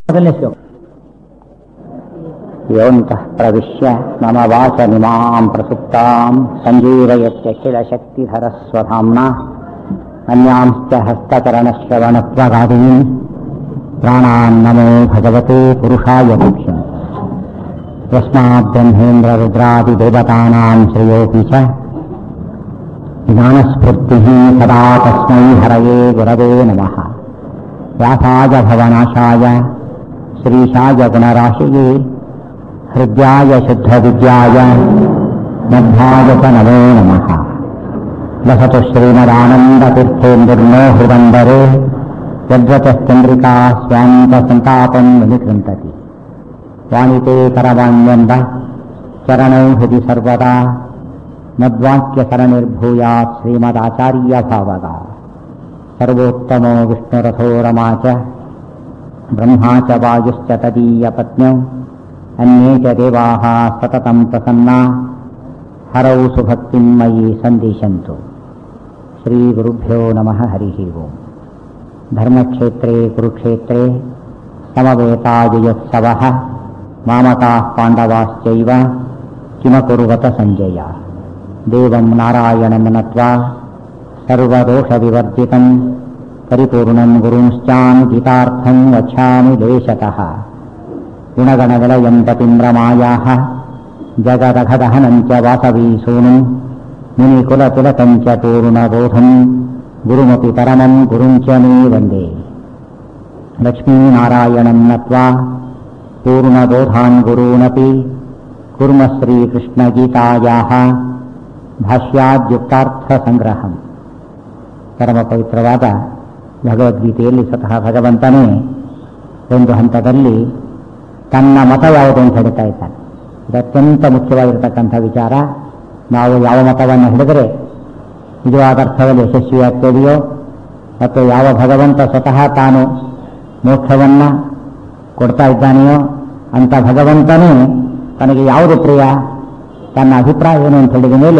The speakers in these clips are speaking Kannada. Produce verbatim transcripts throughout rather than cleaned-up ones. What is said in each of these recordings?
ಮೊದಲನೇ ಶ್ಲೋಕ. ಯೋಂತಃ ಪ್ರವಿಶ್ಯ ಮಮ ವಾಚಮಿಮಾಂ ಪ್ರಸುಪ್ತಾಂ ಸಂಜೀವಯತ್ಯಖಿಲಶಕ್ತಿಧರಸ್ವಧಾಮ್ನಾ ಅನ್ಯಾಂಶ್ಚ ಹಸ್ತಚರಣಶ್ರವಣತ್ವಗಾದೀನ್ ಪ್ರಾಣಾನ್ ನಮೋ ಭಗವತೆ ಪುರುಷಾಯ ಮುಖ್ಯಂ. ಯಸ್ಮಾತ್ ಬ್ರಹ್ಮೇಂದ್ರ ರುದ್ರಾದಿದೇವತಾನಾಂ ಶ್ರೇಯೋಪಿ ಚ ಜ್ಞಾನಸ್ಫೂರ್ತಿಃ ಸದಾ ತಸ್ಮೈ ಹರಯೇ ಗುರವೇ ನಮಃ. ವ್ಯಾಸಾಯ ಭವನಾಶಾಯ ಶ್ರೀಶಾಯ ಗುಣರಾಶಿಯೇ ಹೃದ್ಯಾಯ ಶುದ್ಧವಿದ್ಯಾಯ ಮಧ್ವಾಯ ಚ ನಮೋ ನಮಃ. ಲಸತು ಶ್ರೀಮದಾನಂದತೀರ್ಥೇಂದುರ್ನೋ ಹೃದಂಬರೆ ಯದ್ವತಶ್ಚಂದ್ರಿಕಾ ಸ್ವಾಂತಸಂತಾಪಂ ವಿನಿಕೃಂತತಿ. ವಾಣಿತೆ ಕರವಾಣ್ಯಂಬ ಚರಣೌ ಹೃದಿ ಸರ್ವದಾ ಮದ್ವಾಕ್ಯ ಸರಣಿರ್ಭೂಯಾತ್ ಶ್ರೀಮದಾಚಾರ್ಯ ಭಾವಗ. ಸರ್ವೋತ್ತಮೋ ವಿಷ್ಣುರಥೋ ರಮಾ ಚ ಬ್ರಹ್ಮಾ ಚ ವಾಯುಶ್ಚ ತದೀಯ ಪತ್ನ್ಯೌ ಅನ್ಯೇ ಚ ದೇವಾಃ ಸತತಂ ಪ್ರಸನ್ನಾ ಹರೌ ಸುಭಕ್ತಿಂ ಮಯಿ ಸಂದಿಶಂತು. ಶ್ರೀ ಗುರುಭ್ಯೋ ನಮಃ. ಹರಿ ಓಂ. ಧರ್ಮಕ್ಷೇತ್ರೇ ಕುರುಕ್ಷೇತ್ರೇ ಸಮವೇತಾಯುಯೋತ್ಸವಃ ಮಾಮಕಾಃ ಪಾಂಡವಾಶ್ಚೈವ ಕಿಮಕುರ್ವತ ಸಂಜಯ. ದೇವಂ ನಾರಾಯಣಂ ನತ್ವಾ ಸರ್ವದೋಷವಿವರ್ಜಿತಂ ಪರಿಪೂರ್ಣಂ ಗುರುಂಶ್ಚಾನ್ವಿತಾರ್ಥಂ ವಚಾಮಿ ದೇಶತಃ. ಗುಣಗಣವಿಲಯಂ ಪತಿಂ ರಮಾಯಾಃ ಜಗದಘದಹನಂ ಚ ವಾಸವೀ ಸೂನುಂ ಮುನಿಕುಲತಿಲಕಂ ಚ ಪೂರ್ಣಬೋಧಂ ಗುರುಮಪಿ ಪರಮಂ ಗುರುಂ ಚ ಮೇ ವಂದೇ. ಲಕ್ಷ್ಮೀನಾರಾಯಣಂ ನತ್ವಾ ಪೂರ್ಣಬೋಧಾನ್ ಗುರೂನಪಿ ಕುರ್ಮ ಶ್ರೀಕೃಷ್ಣಗೀತಾಯಾಃ ಭಾಷ್ಯಾದ್ಯುಕ್ತಾರ್ಥಸಂಗ್ರಹಂ. ಪರಮ ಪವಿತ್ರವಾದ ಭಗವದ್ಗೀತೆಯಲ್ಲಿ ಸ್ವತಃ ಭಗವಂತನೇ ಒಂದು ಹಂತದಲ್ಲಿ ತನ್ನ ಮತ ಯಾವುದು ಅಂತ ಹೇಳ್ತಾ ಇದ್ದಾನೆ. ಇದು ಅತ್ಯಂತ ಮುಖ್ಯವಾಗಿರತಕ್ಕಂಥ ವಿಚಾರ. ನಾವು ಯಾವ ಮತವನ್ನು ಹಿಡಿದರೆ ನಿಜವಾದ ಅರ್ಥದಲ್ಲಿ ಯಶಸ್ವಿಯಾಗ್ತದೆಯೋ ಮತ್ತು ಯಾವ ಭಗವಂತ ಸ್ವತಃ ತಾನು ಮೋಕ್ಷವನ್ನು ಕೊಡ್ತಾ ಇದ್ದಾನೆಯೋ ಅಂಥ ಭಗವಂತನೇ ತನಗೆ ಯಾವುದು ಪ್ರಿಯ, ತನ್ನ ಅಭಿಪ್ರಾಯ ಏನು ಅಂತ ಹೇಳಿದ ಮೇಲೆ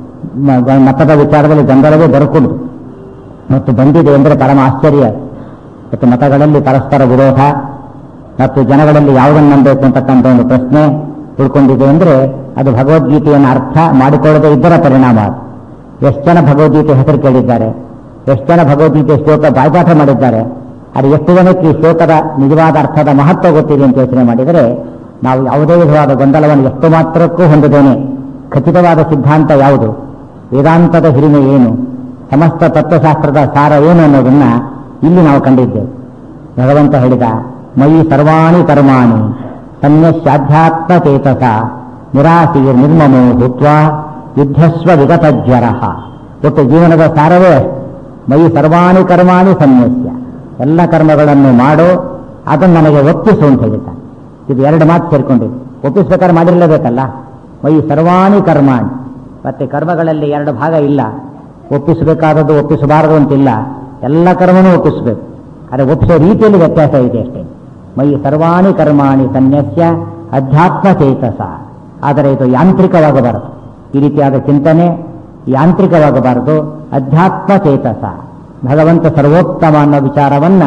ಮತದ ವಿಚಾರದಲ್ಲಿ ಗೊಂದಲವೇ ದೊರಕುವುದು ಮತ್ತು ಬಂದಿದೆ ಅಂದರೆ ಪರಮ ಆಶ್ಚರ್ಯ. ಮತ್ತು ಮತಗಳಲ್ಲಿ ಪರಸ್ಪರ ವಿರೋಧ ಮತ್ತು ಜನಗಳಲ್ಲಿ ಯಾವುದನ್ನು ನಂಬಬೇಕು ಅಂತಕ್ಕಂಥ ಒಂದು ಪ್ರಶ್ನೆ ಉಳ್ಕೊಂಡಿದೆ ಅಂದರೆ ಅದು ಭಗವದ್ಗೀತೆಯನ್ನು ಅರ್ಥ ಮಾಡಿಕೊಳ್ಳದೆ ಇದ್ದರ ಪರಿಣಾಮ. ಎಷ್ಟು ಜನ ಭಗವದ್ಗೀತೆ ಹೆಸರು ಕೇಳಿದ್ದಾರೆ, ಎಷ್ಟು ಜನ ಭಗವದ್ಗೀತೆ ಶ್ಲೋಕ ಬಾಯ್ಪಾಠ ಮಾಡಿದ್ದಾರೆ, ಅದು ಎಷ್ಟು ಜನಕ್ಕೆ ಈ ಶ್ಲೋಕದ ನಿಜವಾದ ಅರ್ಥದ ಮಹತ್ವ ಗೊತ್ತಿದೆ ಅಂತ ಯೋಚನೆ ಮಾಡಿದರೆ ನಾವು ಯಾವುದೇ ವಿಧವಾದ ಗೊಂದಲವನ್ನು ಎಷ್ಟು ಮಾತ್ರಕ್ಕೂ ಹೊಂದಿದ್ದೇನೆ. ಖಚಿತವಾದ ಸಿದ್ಧಾಂತ ಯಾವುದು, ವೇದಾಂತದ ಹಿರಿಮೆ ಏನು, ಸಮಸ್ತ ತತ್ವಶಾಸ್ತ್ರದ ಸಾರ ಏನು ಅನ್ನೋದನ್ನ ಇಲ್ಲಿ ನಾವು ಕಂಡಿದ್ದೇವೆ. ಭಗವಂತ ಹೇಳಿದ ಮಯಿ ಸರ್ವಾಣಿ ಕರ್ಮಾಣಿ ಸನ್ಯಸ್ಯಾಧ್ಯಾತ್ಮ ಚೇತಸ ನಿರಾಸೀರ್ ನಿರ್ಮಮೋ ಭೂತ್ವಾ ಯುದ್ಧಸ್ವ ವಿಗತಜ್ವರ. ಒಟ್ಟು ಜೀವನದ ಸಾರವೇ ಮಯಿ ಸರ್ವಾಣಿ ಕರ್ಮಾಣಿ ಸನ್ಯಸ್ಯ, ಎಲ್ಲ ಕರ್ಮಗಳನ್ನು ಮಾಡೋ ಅದನ್ನು ನನಗೆ ಒಪ್ಪಿಸು ಅಂತ ಹೇಳಿದ್ದಾನೆ. ಇದು ಎರಡು ಮಾತು ಸೇರ್ಕೊಂಡಿದೆ. ಒಪ್ಪಿಸ್ಬೇಕಾದ್ರೆ ಮಾಡಿರಲೇಬೇಕಲ್ಲ. ಮಯಿ ಸರ್ವಾಣಿ ಕರ್ಮಾಣಿ, ಮತ್ತೆ ಕರ್ಮಗಳಲ್ಲಿ ಎರಡು ಭಾಗ ಇಲ್ಲ. ಒಪ್ಪಿಸಬೇಕಾದದ್ದು ಒಪ್ಪಿಸಬಾರದು ಅಂತಿಲ್ಲ, ಎಲ್ಲ ಕರ್ಮನೂ ಒಪ್ಪಿಸಬೇಕು. ಆದರೆ ಒಪ್ಪಿಸೋ ರೀತಿಯಲ್ಲಿ ವ್ಯತ್ಯಾಸ ಇದೆ ಅಷ್ಟೇ. ಮಯಿ ಸರ್ವಾಣಿ ಕರ್ಮಾಣಿ ಸನ್ಯಸ್ಯ ಅಧ್ಯಾತ್ಮ ಚೇತಸ. ಆದರೆ ಇದು ಯಾಂತ್ರಿಕವಾಗಬಾರದು. ಈ ರೀತಿಯಾದ ಚಿಂತನೆ ಯಾಂತ್ರಿಕವಾಗಬಾರದು, ಅಧ್ಯಾತ್ಮ ಚೇತಸ. ಭಗವಂತ ಸರ್ವೋತ್ತಮ ಅನ್ನೋ ವಿಚಾರವನ್ನ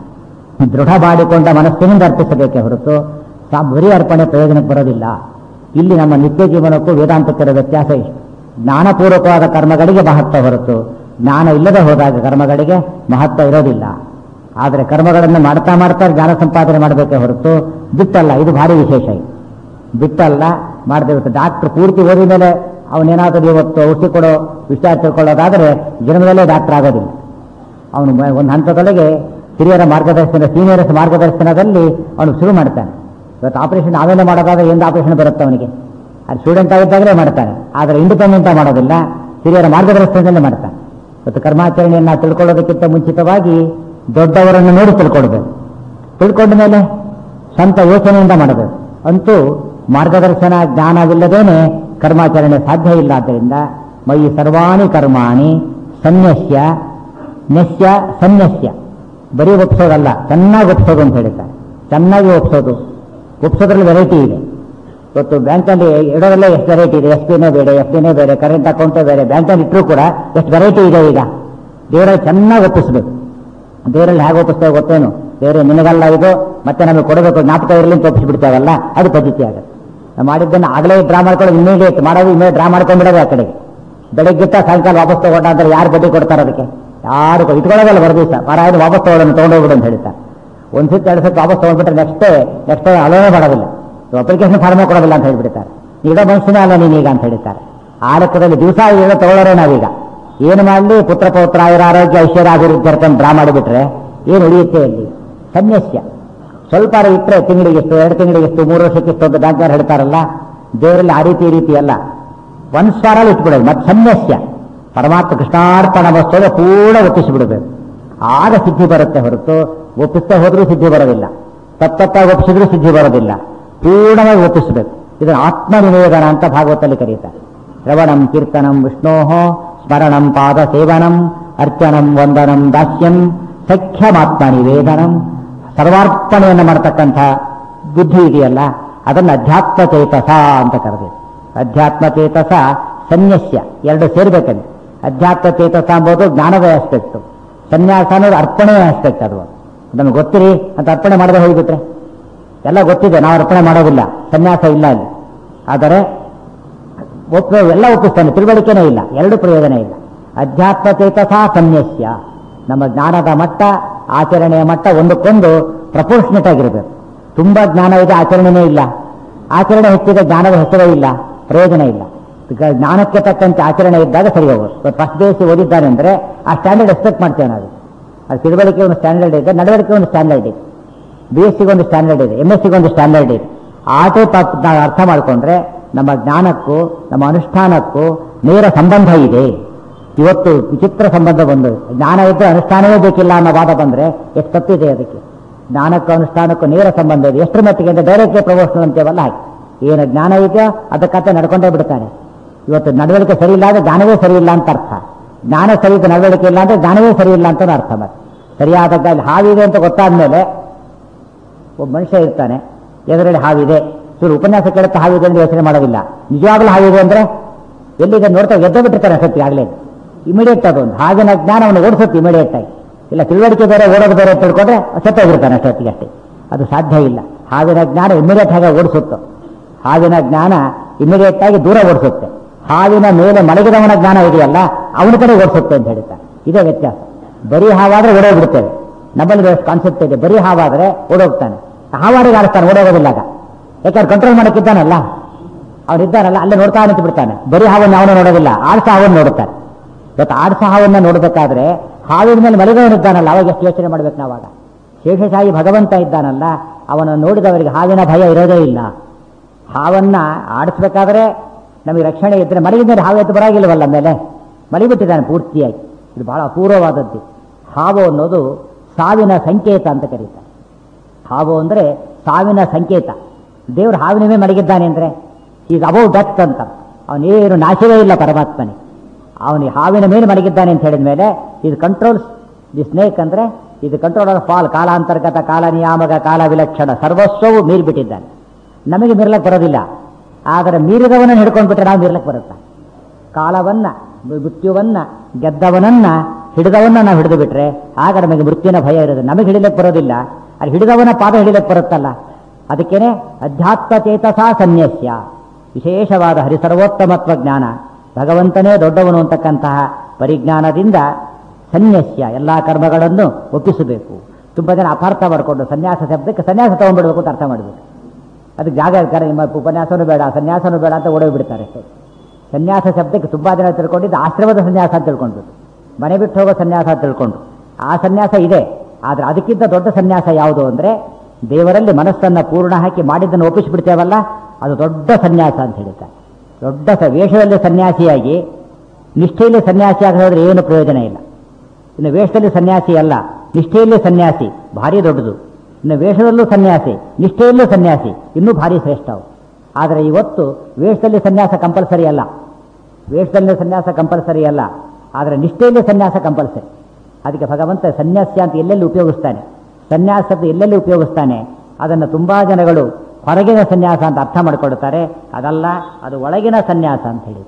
ದೃಢ ಮಾಡಿಕೊಂಡ ಮನಸ್ಸಿನಿಂದ ಅರ್ಪಿಸಬೇಕೇ ಹೊರತು ಬರೀ ಅರ್ಪಣೆ ಪ್ರಯೋಜನಕ್ಕೆ ಬರೋದಿಲ್ಲ. ಇಲ್ಲಿ ನಮ್ಮ ನಿತ್ಯ ಜೀವನಕ್ಕೂ ವೇದಾಂತಕ್ಕಿರೋ ವ್ಯತ್ಯಾಸ ಇಷ್ಟು. ಜ್ಞಾನಪೂರ್ವಕವಾದ ಕರ್ಮಗಳಿಗೆ ಮಹತ್ವ ಹೊರತು ಜ್ಞಾನ ಇಲ್ಲದೆ ಹೋದಾಗ ಕರ್ಮಗಳಿಗೆ ಮಹತ್ವ ಇರೋದಿಲ್ಲ. ಆದರೆ ಕರ್ಮಗಳನ್ನು ಮಾಡ್ತಾ ಮಾಡ್ತಾ ಜ್ಞಾನ ಸಂಪಾದನೆ ಮಾಡಬೇಕೇ ಹೊರತು ಬಿಟ್ಟಲ್ಲ. ಇದು ಭಾರಿ ವಿಶೇಷ. ಬಿಟ್ಟಲ್ಲ ಮಾಡಬೇಕು. ಡಾಕ್ಟರ್ ಪೂರ್ತಿ ಓದಿದ ಮೇಲೆ ಅವನೇನಾದರೂ ಇವತ್ತು ಔಷಧಿ ಕೊಡೋ ವಿಚಾರ ತಿಳ್ಕೊಳ್ಳೋದಾದರೆ ಜನ್ಮದಲ್ಲೇ ಡಾಕ್ಟರ್ ಆಗೋದಿಲ್ಲ. ಅವನು ಒಂದು ಹಂತದೊಳಗೆ ಹಿರಿಯರ ಮಾರ್ಗದರ್ಶನ, ಸೀನಿಯರ್ಸ್ ಮಾರ್ಗದರ್ಶನದಲ್ಲಿ ಅವನು ಶುರು ಮಾಡ್ತಾನೆ. ಇವತ್ತು ಆಪರೇಷನ್ ಆಮೇಲೆ ಮಾಡೋದಾದ್ರೆ ಎಂದು ಆಪರೇಷನ್ ಬರುತ್ತೆ ಅವನಿಗೆ, ಅದು ಸ್ಟೂಡೆಂಟ್ ಆಗಿದ್ದಾಗಲೇ ಮಾಡ್ತಾನೆ. ಆದರೆ ಇಂಡಿಪೆಂಡೆಂಟ್ ಮಾಡೋದಿಲ್ಲ, ಹಿರಿಯರ ಮಾರ್ಗದರ್ಶನದಲ್ಲೇ ಮಾಡ್ತಾನೆ. ಇವತ್ತು ಕರ್ಮಾಚರಣೆಯನ್ನು ತಿಳ್ಕೊಳ್ಳೋದಕ್ಕಿಂತ ಮುಂಚಿತವಾಗಿ ದೊಡ್ಡವರನ್ನು ನೋಡಿ ತಿಳ್ಕೊಳ್ಬೇಕು. ತಿಳ್ಕೊಂಡ ಮೇಲೆ ಸ್ವಂತ ಯೋಚನೆಯಿಂದ ಮಾಡಬೇಕು. ಅಂತೂ ಮಾರ್ಗದರ್ಶನ ಜ್ಞಾನವಿಲ್ಲದೇನೆ ಕರ್ಮಾಚರಣೆ ಸಾಧ್ಯ ಇಲ್ಲ. ಆದ್ದರಿಂದ ಮಯಿ ಸರ್ವಾಣಿ ಕರ್ಮಾಣಿ ಸನ್ಯಸ್ಯ, ನ್ಯಸ್ಯ ಸನ್ಯಸ್ಯ, ಬರೀ ಒಪ್ಸೋದಲ್ಲ, ಚೆನ್ನಾಗಿ ಒಪ್ಸೋದು ಅಂತ ಹೇಳ್ತಾರೆ. ಚೆನ್ನಾಗಿ ಒಪ್ಸೋದು. ಒಪ್ಸೋದ್ರಲ್ಲಿ ವೆರೈಟಿ ಇದೆ. ಇವತ್ತು ಬ್ಯಾಂಕಲ್ಲಿ ಇಡೋದಲ್ಲೇ ಎಷ್ಟು ವೆರೈಟಿ ಇದೆ. ಎಸ್ ಪಿನೇ ಬೇರೆ, ಎಫ್ ಡಿನೇ ಬೇರೆ, ಕರೆಂಟ್ ಅಕೌಂಟೇ ಬೇರೆ. ಬ್ಯಾಂಕಲ್ಲಿ ಇಟ್ಟರೂ ಕೂಡ ಎಷ್ಟು ವೆರೈಟಿ ಇದೆ. ಈಗ ದೇವರಲ್ಲಿ ಚೆನ್ನಾಗಿ ಒಪ್ಪಿಸ್ಬೇಕು. ದೇವರಲ್ಲಿ ಹೇಗೆ ಒಪ್ಪಿಸ್ತೇವೆ ಗೊತ್ತೇನು? ಬೇರೆ ನಿನಗಲ್ಲ ಇದು, ಮತ್ತೆ ನಮಗೆ ಕೊಡಬೇಕು ಜ್ಞಾಪಕ ಇರಲಿ ಅಂತ ಒಪ್ಪಿಸ್ಬಿಡ್ತೇವಲ್ಲ, ಅದು ಪದ್ಧತಿ ಆಗುತ್ತೆ. ನಾವು ಮಾಡಿದ್ದನ್ನು ಆಗಲೇ ಡ್ರಾ ಮಾಡ್ಕೊಳ್ಳೋದು, ಇಮಿಡಿಯೇಟ್ ಮಾಡೋದು, ಇಮೇಲೆ ಡ್ರಾ ಮಾಡ್ಕೊಂಡ್ಬಿಡೋದು ಆ ಕಡೆಗೆ. ಬೆಳಗ್ಗಿತ್ತ ಸಾಯಂಕಾಲ ವಾಪಸ್ ತಗೊಂಡ ಅಂದ್ರೆ ಯಾರು ಬಡ್ಡಿ ಕೊಡ್ತಾರೆ ಅದಕ್ಕೆ? ಯಾರು ಇಟ್ಕೊಳ್ಳೋದಲ್ಲ ಬರೋ ದಿವಸ ಮಾರಾಯರು ವಾಪಸ್ ತಗೊಳ್ಳೋಣ ತೊಗೊಂಡೋಗ್ಬಿಡು ಅಂತ ಹೇಳ್ತಾರೆ. ಒಂದು ಸತಿ ಎರಡು ಸತಿ ವಾಪಸ್ ತೊಗೊಂಡ್ಬಿಟ್ರೆ ನೆಕ್ಸ್ಟ್ ನೆಕ್ಸ್ಟ್ ಅಲೋನೇ ಮಾಡೋದಿಲ್ಲ, ಅಪ್ಲಿಕೇಶನ್ ಫಾರ್ಮೇ ಕೊಡೋದಿಲ್ಲ ಅಂತ ಹೇಳ್ಬಿಡ್ತಾರೆ. ಈಗ ಮನುಷ್ಯನೇ ಅಲ್ಲ ನೀನೀಗ ಅಂತ ಹೇಳ್ತಾರೆ. ಆ ಲೆಕ್ಕದಲ್ಲಿ ದಿವಸ ಈಗ ತಗೊಳ್ಳೋರೇ ನಾವೀಗ. ಏನು ಮಾಡಲಿ, ಪುತ್ರ ಪೌತ್ರ ಆಯುರ ಆರೋಗ್ಯ ಐಶ್ವರ್ಯ ಅಭಿವೃದ್ಧಿ ಅರ್ಕೊಂಡು ಡ್ರಾ ಮಾಡಿಬಿಟ್ರೆ ಏನು ಉಳಿಯುತ್ತೆ ಅಲ್ಲಿ? ಸನ್ಯಸ್ಯ ಸ್ವಲ್ಪ ಇಟ್ಟರೆ ತಿಂಗಳಿಗೆ ಎಷ್ಟು, ಎರಡು ತಿಂಗಳಿಗೆ ಎಷ್ಟು, ಮೂರು ವರ್ಷಕ್ಕೆ ಎಷ್ಟು ಅಂತ ಬ್ಯಾಂಕ್ನವ್ರು ಹೇಳ್ತಾರಲ್ಲ, ದೇವರಲ್ಲಿ ಆ ರೀತಿ ಈ ರೀತಿ ಅಲ್ಲ, ಒಂದು ಸ್ವಾರಲ್ಲಿ ಇಟ್ಬಿಡೋದು. ಮತ್ತೆ ಸನ್ಯಸ್ಯ ಪರಮಾತ್ಮ ಕೃಷ್ಣಾರ್ಪಣ ವಸ್ತುವ ಪೂರ್ಣ ಒಪ್ಪಿಸಿಬಿಡಬೇಕು, ಆಗ ಸಿದ್ಧಿ ಬರುತ್ತೆ ಹೊರತು ಒಪ್ಪಿಸ್ತಾ ಹೋದ್ರೂ ಸಿದ್ಧಿ ಬರೋದಿಲ್ಲ, ತಪ್ಪತ್ತಾಗಿ ಒಪ್ಪಿಸಿದ್ರೂ ಸಿದ್ಧಿ ಬರೋದಿಲ್ಲ. ಪೂರ್ಣವಾಗಿ ಒಪ್ಪಿಸಬೇಕು. ಇದನ್ನು ಆತ್ಮನಿವೇದನ ಅಂತ ಭಾಗವತಲ್ಲಿ ಕರೀತಾರೆ. ಶ್ರವಣಂ ಕೀರ್ತನಂ ವಿಷ್ಣೋಃ ಸ್ಮರಣಂ ಪಾದ ಸೇವನಂ ಅರ್ಚನಂ ವಂದನಂ ದಾಸ್ಯಂ ಸಖ್ಯಮಾತ್ಮ ನಿವೇದನಂ. ಸರ್ವಾರ್ಪಣೆಯನ್ನು ಮಾಡತಕ್ಕಂಥ ಬುದ್ಧಿ ಇದೆಯಲ್ಲ, ಅದನ್ನು ಅಧ್ಯಾತ್ಮ ಚೇತಸ ಅಂತ ಕರೆದಿದೆ. ಅಧ್ಯಾತ್ಮ ಚೇತಸ ಸನ್ಯಸ್ಯ ಎರಡು ಸೇರ್ಬೇಕಂತೆ. ಅಧ್ಯಾತ್ಮ ಚೇತಸ ಎಂಬುದು ಜ್ಞಾನದ ಆಸ್ಪೆಕ್ಟು, ಸನ್ಯಾಸ ಅನ್ನೋದು ಅರ್ಪಣೆಯ ಆಸ್ಪೆಕ್ಟ್. ಅದು ನಮಗೆ ಗೊತ್ತಿರಿ ಅಂತ ಅರ್ಪಣೆ ಮಾಡದೆ ಹೋಗಿಬಿಟ್ರೆ ಎಲ್ಲ ಗೊತ್ತಿದೆ, ನಾವು ಅರ್ಪಣೆ ಮಾಡೋದಿಲ್ಲ, ಸನ್ಯಾಸ ಇಲ್ಲ ಅಲ್ಲಿ. ಆದರೆ ಒಪ್ಪ ಎಲ್ಲ ಒಪ್ಪಿಸ್ತಾನೆ, ತಿಳುವಳಿಕೆನೇ ಇಲ್ಲ, ಎರಡು ಪ್ರಯೋಜನ ಇಲ್ಲ. ಅಧ್ಯಾತ್ಮ ಚೇತಸ ಸನ್ಯಸ್ಯ, ನಮ್ಮ ಜ್ಞಾನದ ಮಟ್ಟ ಆಚರಣೆಯ ಮಟ್ಟ ಒಂದಕ್ಕೊಂದು ಪ್ರಪೋರ್ಷನೇಟ್ ಆಗಿರಬೇಕು. ತುಂಬ ಜ್ಞಾನ ಇದೆ, ಆಚರಣೆನೇ ಇಲ್ಲ, ಆಚರಣೆ ಹೆಚ್ಚಿದೆ, ಜ್ಞಾನದ ಹೆಸರೇ ಇಲ್ಲ, ಪ್ರಯೋಜನ ಇಲ್ಲ. ಜ್ಞಾನಕ್ಕೆ ತಕ್ಕಂತೆ ಆಚರಣೆ ಇದ್ದಾಗ ಸರಿ ಹೋಗೋದು. ಫಸ್ಟ್ ಬೇಸಿ ಓದಿದ್ದಾನೆ ಅಂದರೆ ಆ ಸ್ಟ್ಯಾಂಡರ್ಡ್ ಎಕ್ಸ್ಪೆಕ್ಟ್ ಮಾಡ್ತೇವೆ ನಾವು. ಅದು ತಿಳುವಳಿಕೆ ಒಂದು ಸ್ಟ್ಯಾಂಡರ್ಡ್ ಇದೆ, ನಡವಳಿಕೆ ಒಂದು ಸ್ಟ್ಯಾಂಡರ್ಡ್ ಇದೆ, ಬಿ ಎಸ್ ಸಿಗೆ ಒಂದು ಸ್ಟ್ಯಾಂಡರ್ಡ್ ಇದೆ, ಎಮ್ ಎಸ್ ಸಿಗೆ ಒಂದು ಸ್ಟ್ಯಾಂಡರ್ಡ್ ಇದೆ. ಆ ಟೈಪ್ ನಾವು ಅರ್ಥ ಮಾಡಿಕೊಂಡ್ರೆ ನಮ್ಮ ಜ್ಞಾನಕ್ಕೂ ನಮ್ಮ ಅನುಷ್ಠಾನಕ್ಕೂ ನೇರ ಸಂಬಂಧ ಇದೆ. ಇವತ್ತು ವಿಚಿತ್ರ ಸಂಬಂಧ ಬಂದು ಜ್ಞಾನ ಇದ್ದರೆ ಅನುಷ್ಠಾನವೇ ಬೇಕಿಲ್ಲ ಅನ್ನೋ ವಾದ ಬಂದರೆ ಎಷ್ಟು ತಪ್ಪಿದೆ. ಅದಕ್ಕೆ ಜ್ಞಾನಕ್ಕೂ ಅನುಷ್ಠಾನಕ್ಕೂ ನೇರ ಸಂಬಂಧ ಇದೆ. ಎಷ್ಟರ ಮಟ್ಟಿಗೆ ಅಂದರೆ ಡೈರೆಕ್ಟ್ಲಿ ಪ್ರಮೋಷನ್ ಅಂತೇವಲ್ಲ ಹಾಗೆ, ಏನು ಜ್ಞಾನ ಇದೆಯೋ ಅದಕ್ಕಂತೆ ನಡ್ಕೊಂಡೇ ಬಿಡ್ತಾನೆ. ಇವತ್ತು ನಡವಳಿಕೆ ಸರಿ ಇಲ್ಲ ಅಂದರೆ ಜ್ಞಾನವೇ ಸರಿ ಇಲ್ಲ ಅಂತ ಅರ್ಥ, ಜ್ಞಾನ ಸರಿ ಇದ್ದು ನಡವಳಿಕೆ ಇಲ್ಲ ಅಂದರೆ ಜ್ಞಾನವೇ ಸರಿ ಇಲ್ಲ ಅಂತ ಅರ್ಥ. ಮತ್ತೆ ಸರಿಯಾದ ಅಲ್ಲಿ ಹಾವಿದೆ ಅಂತ ಗೊತ್ತಾದ ಮೇಲೆ ಒಬ್ಬ ಮನುಷ್ಯ ಇರ್ತಾನೆ, ಎದುರಲ್ಲಿ ಹಾವಿದೆ, ಸೂರ್ಯ ಉಪನ್ಯಾಸ ಕೇಳುತ್ತಾ ಹಾವಿದೆ ಅಂತ ಯೋಚನೆ ಮಾಡೋದಿಲ್ಲ. ನಿಜವಾಗ್ಲೂ ಹಾವಿದೆ ಅಂದರೆ ಎಲ್ಲಿದೆ ನೋಡ್ತಾ ಎದ್ದು ಬಿಟ್ಟಿರ್ತಾರೆ ಅಷ್ಟೊತ್ತಿ ಆಗಲೇ ಇಮಿಡಿಯೇಟ್. ಅದೊಂದು ಹಾವಿನ ಜ್ಞಾನವನ್ನು ಓಡಿಸುತ್ತೆ ಇಮಿಡಿಯೇಟ್ ಆಗಿ. ಇಲ್ಲ ತಿಳುವಳಿಕೆ ಬೇರೆ ಓಡೋದು ಬೇರೆ ಅಂತ ತಿಳ್ಕೊಂಡ್ರೆ ಸತ್ತೋಗಿರ್ತಾನೆ ಅಷ್ಟೊತ್ತಿಗೆ ಅಷ್ಟೇ. ಅದು ಸಾಧ್ಯ ಇಲ್ಲ. ಹಾವಿನ ಜ್ಞಾನ ಇಮಿಡಿಯೇಟ್ ಆಗಿ ಓಡಿಸುತ್ತೆ, ಹಾವಿನ ಜ್ಞಾನ ಇಮಿಡಿಯೇಟ್ ಆಗಿ ದೂರ ಓಡಿಸುತ್ತೆ. ಹಾವಿನ ಮೇಲೆ ಮಲಗಿದವನ ಜ್ಞಾನ ಇದೆಯಲ್ಲ ಅವನ ಕಡೆ ಓಡಿಸುತ್ತೆ ಅಂತ ಹೇಳ್ತಾರೆ. ಇದೇ ವ್ಯತ್ಯಾಸ. ಬರೀ ಹಾವಾದ್ರೆ ಓಡೋಗ್ಬಿಡ್ತೇವೆ, ನಮ್ಮಲ್ಲಿ ಕಾನ್ಸೆಪ್ಟ್ ಇದೆ. ಬರೀ ಹಾವಾದ್ರೆ ಓಡೋಗ್ತಾನೆ, ಹಾವಾಡಿಗೆ ಆಡಿಸ್ತಾನೆ, ಓಡೋಗೋದಿಲ್ಲ. ಆಗ ಯಾಕಂದ್ರೆ ಕಂಟ್ರೋಲ್ ಮಾಡಕ್ಕಿದ್ದಾನಲ್ಲ, ಅವ್ನು ಇದ್ದಾನಲ್ಲ, ಅಲ್ಲೇ ನೋಡ್ತಾ ನಿಂತು ಬಿಡ್ತಾನೆ. ಬರೀ ಹಾವನ್ನು ಅವನು ನೋಡೋದಿಲ್ಲ, ಆಡ್ಸ ಹಾವನ್ನು ನೋಡುತ್ತಾನೆ. ಇವತ್ತು ಆಡ್ಸ ಹಾವನ್ನ ನೋಡಬೇಕಾದ್ರೆ ಹಾವಿನ ಮೇಲೆ ಮಲಗವನಿದ್ದಾನಲ್ಲ, ಅವಾಗ ಎಷ್ಟು ಯೋಚನೆ ಮಾಡ್ಬೇಕು ನಾವಾಗ. ಶೇಷಶಾಹಿ ಭಗವಂತ ಇದ್ದಾನಲ್ಲ, ಅವನನ್ನು ನೋಡಿದವರಿಗೆ ಹಾವಿನ ಭಯ ಇರೋದೇ ಇಲ್ಲ. ಹಾವನ್ನ ಆಡಿಸ್ಬೇಕಾದ್ರೆ ನಮಗೆ ರಕ್ಷಣೆ ಇದ್ದರೆ, ಮಲಗಿದ್ದರೆ ಹಾವು ಎದ್ದು ಬರಾಗಿಲ್ವಲ್ಲ, ಮೇಲೆ ಮಲಿಬಿಟ್ಟಿದ್ದಾನೆ ಪೂರ್ತಿಯಾಗಿ. ಇದು ಬಹಳ ಅಪೂರ್ವವಾದದ್ದು. ಹಾವು ಅನ್ನೋದು ಸಾವಿನ ಸಂಕೇತ ಅಂತ ಕರೀತಾರೆ. ಹಾವು ಅಂದರೆ ಸಾವಿನ ಸಂಕೇತ. ದೇವರು ಹಾವಿನ ಮೇಲೆ ಮಲಗಿದ್ದಾನೆ ಅಂದರೆ ಈಗ ಅಬೌವ್ ಡೆತ್ ಅಂತ, ಅವನೇನು ನಾಶವೇ ಇಲ್ಲ ಪರಮಾತ್ಮನೇ. ಅವನಿಗೆ ಹಾವಿನ ಮೇಲೆ ಮಲಗಿದ್ದಾನೆ ಅಂತ ಹೇಳಿದ ಮೇಲೆ ಇದು ಕಂಟ್ರೋಲ್ಸ್ ದಿ ಸ್ನೇಕ್, ಅಂದರೆ ಇದು ಕಂಟ್ರೋಲ್ ಆಫ್ ಫಾಲ್, ಕಾಲಾಂತರ್ಗತ, ಕಾಲ ನಿಯಾಮಕ, ಕಾಲ ವಿಲಕ್ಷಣ, ಸರ್ವಸ್ವವು ಮೀರಿಬಿಟ್ಟಿದ್ದಾನೆ. ನಮಗೆ ಮೀರ್ಲಕ್ಕೆ ಬರೋದಿಲ್ಲ, ಆದರೆ ಮೀರಿದವನನ್ನು ಹಿಡ್ಕೊಂಡ್ಬಿಟ್ರೆ ನಾವು ಮೀರ್ಲಕ್ಕೆ ಬರುತ್ತೆ. ಕಾಲವನ್ನ, ಮೃತ್ಯುವನ್ನ ಗೆದ್ದವನನ್ನ ಹಿಡಿದವನ್ನ ನಾವು ಹಿಡಿದು ಬಿಟ್ರೆ ಆಗ ನಮಗೆ ಮೃತ್ಯುವಿನ ಭಯ ಇರೋದು. ನಮಗೆ ಹಿಡಿಲಕ್ಕೆ ಬರೋದಿಲ್ಲ, ಅಲ್ಲಿ ಹಿಡಿದವನ ಪಾದ ಹಿಡಿಲಕ್ಕೆ ಬರುತ್ತಲ್ಲ. ಅದಕ್ಕೇನೆ ಅಧ್ಯಾತ್ಮ ಚೇತಸ ಸನ್ಯಸ್ಯ, ವಿಶೇಷವಾದ ಹರಿಸರ್ವೋತ್ತಮತ್ವ ಜ್ಞಾನ, ಭಗವಂತನೇ ದೊಡ್ಡವನು ಅಂತಕ್ಕಂತಹ ಪರಿಜ್ಞಾನದಿಂದ ಸನ್ಯಸ್ಯ ಎಲ್ಲ ಕರ್ಮಗಳನ್ನು ಒಪ್ಪಿಸಬೇಕು. ತುಂಬ ಜನ ಅಪಾರ್ಥ ಮಾಡಿಕೊಂಡು ಸನ್ಯಾಸ ಶಬ್ದಕ್ಕೆ ಸನ್ಯಾಸ ತಗೊಂಡ್ಬಿಡ್ಬೇಕು ಅಂತ ಅರ್ಥ ಮಾಡಬೇಕು. ಅದಕ್ಕೆ ಜಾಗ ಇರ್ತಾರೆ, ನಿಮ್ಮ ಉಪನ್ಯಾಸನೂ ಬೇಡ ಸನ್ಯಾಸನೂ ಬೇಡ ಅಂತ ಓಡೋಗ್ಬಿಡ್ತಾರೆ ಅಷ್ಟೇ. ಸನ್ಯಾಸ ಶಬ್ದಕ್ಕೆ ತುಂಬ ಜನ ತಿಳ್ಕೊಂಡಿದ್ದು ಆಶ್ರಮದ ಸನ್ಯಾಸ ಅಂತ ತಿಳ್ಕೊಂಡ್ಬಿಟ್ಟು, ಮನೆ ಬಿಟ್ಟು ಹೋಗೋ ಸನ್ಯಾಸ ಅಂತ ತಿಳ್ಕೊಂಡು. ಆ ಸನ್ಯಾಸ ಇದೆ, ಆದರೆ ಅದಕ್ಕಿಂತ ದೊಡ್ಡ ಸನ್ಯಾಸ ಯಾವುದು ಅಂದರೆ ದೇವರಲ್ಲಿ ಮನಸ್ಸನ್ನು ಪೂರ್ಣ ಹಾಕಿ ಮಾಡಿದ್ದನ್ನು ಒಪ್ಪಿಸಿಬಿಡ್ತೇವಲ್ಲ, ಅದು ದೊಡ್ಡ ಸನ್ಯಾಸ ಅಂತ ಹೇಳ್ತಾರೆ. ದೊಡ್ಡ ಸ ವೇಷದಲ್ಲಿ ಸನ್ಯಾಸಿಯಾಗಿ ನಿಷ್ಠೆಯಲ್ಲಿ ಸನ್ಯಾಸಿ ಆಗೋದ್ರೆ ಏನು ಪ್ರಯೋಜನ ಇಲ್ಲ. ಇನ್ನು ವೇಷದಲ್ಲಿ ಸನ್ಯಾಸಿ ಅಲ್ಲ, ನಿಷ್ಠೆಯಲ್ಲಿ ಸನ್ಯಾಸಿ ಭಾರಿ ದೊಡ್ಡದು. ಇನ್ನು ವೇಷದಲ್ಲೂ ಸನ್ಯಾಸಿ, ನಿಷ್ಠೆಯಲ್ಲೂ ಸನ್ಯಾಸಿ, ಇನ್ನೂ ಭಾರಿ ಶ್ರೇಷ್ಠವು. ಆದರೆ ಇವತ್ತು ವೇಷದಲ್ಲಿ ಸನ್ಯಾಸ ಕಂಪಲ್ಸರಿ ಅಲ್ಲ, ವೇಷದಲ್ಲಿ ಸನ್ಯಾಸ ಕಂಪಲ್ಸರಿ ಅಲ್ಲ, ಆದರೆ ನಿಷ್ಠೆಯಲ್ಲಿ ಸನ್ಯಾಸ ಕಂಪಲ್ಸರಿ. ಅದಕ್ಕೆ ಭಗವಂತ ಸನ್ಯಾಸ್ಯ ಅಂತ ಎಲ್ಲೆಲ್ಲಿ ಉಪಯೋಗಿಸ್ತಾನೆ, ಸನ್ಯಾಸದ ಎಲ್ಲೆಲ್ಲಿ ಉಪಯೋಗಿಸ್ತಾನೆ, ಅದನ್ನು ತುಂಬ ಜನಗಳು ಹೊರಗಿನ ಸನ್ಯಾಸ ಅಂತ ಅರ್ಥ ಮಾಡಿಕೊಡ್ತಾರೆ. ಅದಲ್ಲ, ಅದು ಒಳಗಿನ ಸನ್ಯಾಸ ಅಂತ ಹೇಳಿ.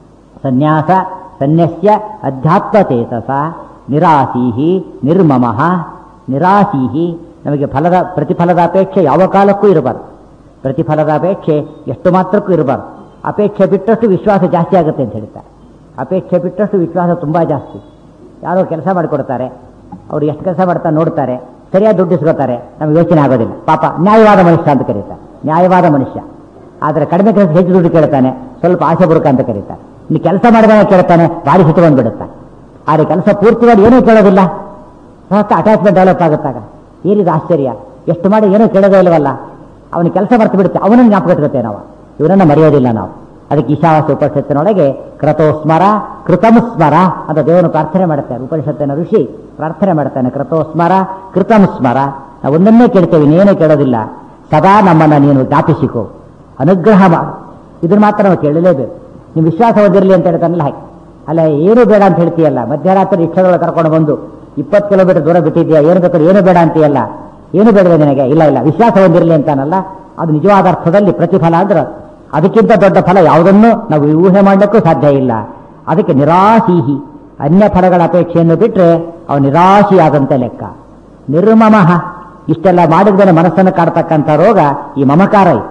ಸನ್ಯಾಸ ಸನ್ಯಸ್ಯ ಅಧ್ಯಾತ್ಮ ಚೇತಸ ನಿರಾಸೀಹಿ ನಿರ್ಮಮಃ. ನಿರಾಸೀಹಿ ನಮಗೆ ಫಲದ ಪ್ರತಿಫಲದ ಅಪೇಕ್ಷೆ ಯಾವ ಕಾಲಕ್ಕೂ ಇರಬಾರ್ದು. ಪ್ರತಿಫಲದ ಅಪೇಕ್ಷೆ ಎಷ್ಟು ಮಾತ್ರಕ್ಕೂ ಇರಬಾರ್ದು. ಅಪೇಕ್ಷೆ ಬಿಟ್ಟಷ್ಟು ವಿಶ್ವಾಸ ಜಾಸ್ತಿ ಆಗುತ್ತೆ ಅಂತ ಹೇಳ್ತಾರೆ. ಅಪೇಕ್ಷೆ ಬಿಟ್ಟಷ್ಟು ವಿಶ್ವಾಸ ತುಂಬ ಜಾಸ್ತಿ. ಯಾರೋ ಕೆಲಸ ಮಾಡಿಕೊಡ್ತಾರೆ, ಅವರು ಎಷ್ಟು ಕೆಲಸ ಮಾಡ್ತಾರೆ ನೋಡ್ತಾರೆ, ಸರಿಯಾಗಿ ದುಡ್ಡು ಇಸ್ಕೋತಾರೆ, ನಮ್ಗೆ ಯೋಚನೆ ಆಗೋದಿಲ್ಲ. ಪಾಪ ನ್ಯಾಯವಾದ ಮನುಷ್ಯ ಅಂತ ಕರೀತಾರೆ, ನ್ಯಾಯವಾದ ಮನುಷ್ಯ. ಆದರೆ ಕಡಿಮೆ ಕೆಲಸ ಹೆಚ್ಚು ದುಡ್ಡು ಕೇಳ್ತಾನೆ, ಸ್ವಲ್ಪ ಆಸೆ ಬುರುಕ ಅಂತ ಕರೀತಾರೆ. ಇನ್ನು ಕೆಲಸ ಮಾಡಿದಾಗ ಕೇಳ್ತಾನೆ, ಭಾರಿ ಸಿಟ್ಟು ಬಂದ್ಬಿಡುತ್ತಾನೆ. ಆದರೆ ಕೆಲಸ ಪೂರ್ತಿ ಮಾಡಿ ಏನೂ ಕೇಳೋದಿಲ್ಲ, ಮತ್ತೆ ಅಟ್ಯಾಚ್ಮೆಂಟ್ ಡೆವಲಪ್ ಆಗುತ್ತಾಗ ಏನಿದು ಆಶ್ಚರ್ಯ, ಎಷ್ಟು ಮಾಡಿ ಏನೂ ಕೇಳೋದೇ ಇಲ್ಲವಲ್ಲ, ಅವನಿಗೆ ಕೆಲಸ ಮರ್ತು ಬಿಡುತ್ತೆ, ಅವನನ್ನು ಜ್ಞಾಪಕ ಇಟ್ಕೊತೇವೆ ನಾವು, ಇವನನ್ನು ಮರೆಯೋದಿಲ್ಲ ನಾವು. ಅದಕ್ಕೆ ಈಶಾವಾಸ್ಯ ಉಪನಿಷತ್ತಿನೊಳಗೆ ಕ್ರತೋ ಸ್ಮರ ಕೃತಂ ಸ್ಮರ ಅಂತ ದೇವನು ಪ್ರಾರ್ಥನೆ ಮಾಡುತ್ತಾರೆ. ಉಪನಿಷತ್ತಿನ ಋಷಿ ಪ್ರಾರ್ಥನೆ ಮಾಡ್ತಾನೆ, ಕ್ರತೋ ಸ್ಮರ ಕೃತಂ ಸ್ಮರ. ನಾವು ಒಂದನ್ನೇ ಕೇಳ್ತೇವೆ, ಇನ್ನೇನೇ ಕೇಳೋದಿಲ್ಲ. ಸದಾ ನಮ್ಮನ್ನು ನೀನು ಜ್ಞಾಪಿಸಿಕೋ, ಅನುಗ್ರಹ ಮಾಡು. ಇದನ್ನು ಮಾತ್ರ ನಾವು ಕೇಳಲೇಬೇಕು. ನೀವು ವಿಶ್ವಾಸ ಹೊಂದಿರಲಿ ಅಂತ ಹೇಳ್ತಾನಲ್ಲ ಹಾಗೆ. ಅಲ್ಲ ಏನು ಬೇಡ ಅಂತ ಹೇಳ್ತೀಯಲ್ಲ, ಮಧ್ಯರಾತ್ರಿ ರಿಕ್ಷಾದೊಳಗೆ ಕರ್ಕೊಂಡು ಬಂದು ಇಪ್ಪತ್ತು ಕಿಲೋಮೀಟರ್ ದೂರ ಬಿಟ್ಟಿದ್ಯಾ, ಏನು ಬೇಕಾದ್ರೆ ಏನು ಬೇಡ ಅಂತೀಯಲ್ಲ, ಏನು ಬೇಡವೆ ನಿನಗೆ? ಇಲ್ಲ ಇಲ್ಲ, ವಿಶ್ವಾಸ ಹೊಂದಿರಲಿ ಅಂತಾನಲ್ಲ, ಅದು ನಿಜವಾದ ಅರ್ಥದಲ್ಲಿ ಪ್ರತಿಫಲ ಅಂದ್ರೆ ಅದಕ್ಕಿಂತ ದೊಡ್ಡ ಫಲ ಯಾವುದನ್ನು ನಾವು ಊಹೆ ಮಾಡಲಿಕ್ಕೂ ಸಾಧ್ಯ ಇಲ್ಲ. ಅದಕ್ಕೆ ನಿರಾಶೀಹಿ, ಅನ್ಯ ಫಲಗಳ ಅಪೇಕ್ಷೆಯನ್ನು ಬಿಟ್ಟರೆ ಅವನು ನಿರಾಶಿಯಾದಂತೆ ಲೆಕ್ಕ. ನಿರ್ಮಮಃ, ಇಷ್ಟೆಲ್ಲ ಮಾಡಿದ್ಮೇಲೆ ಮನಸ್ಸನ್ನು ಕಾಡ್ತಕ್ಕಂಥ ರೋಗ ಈ ಮಮಕಾರ. ಇದು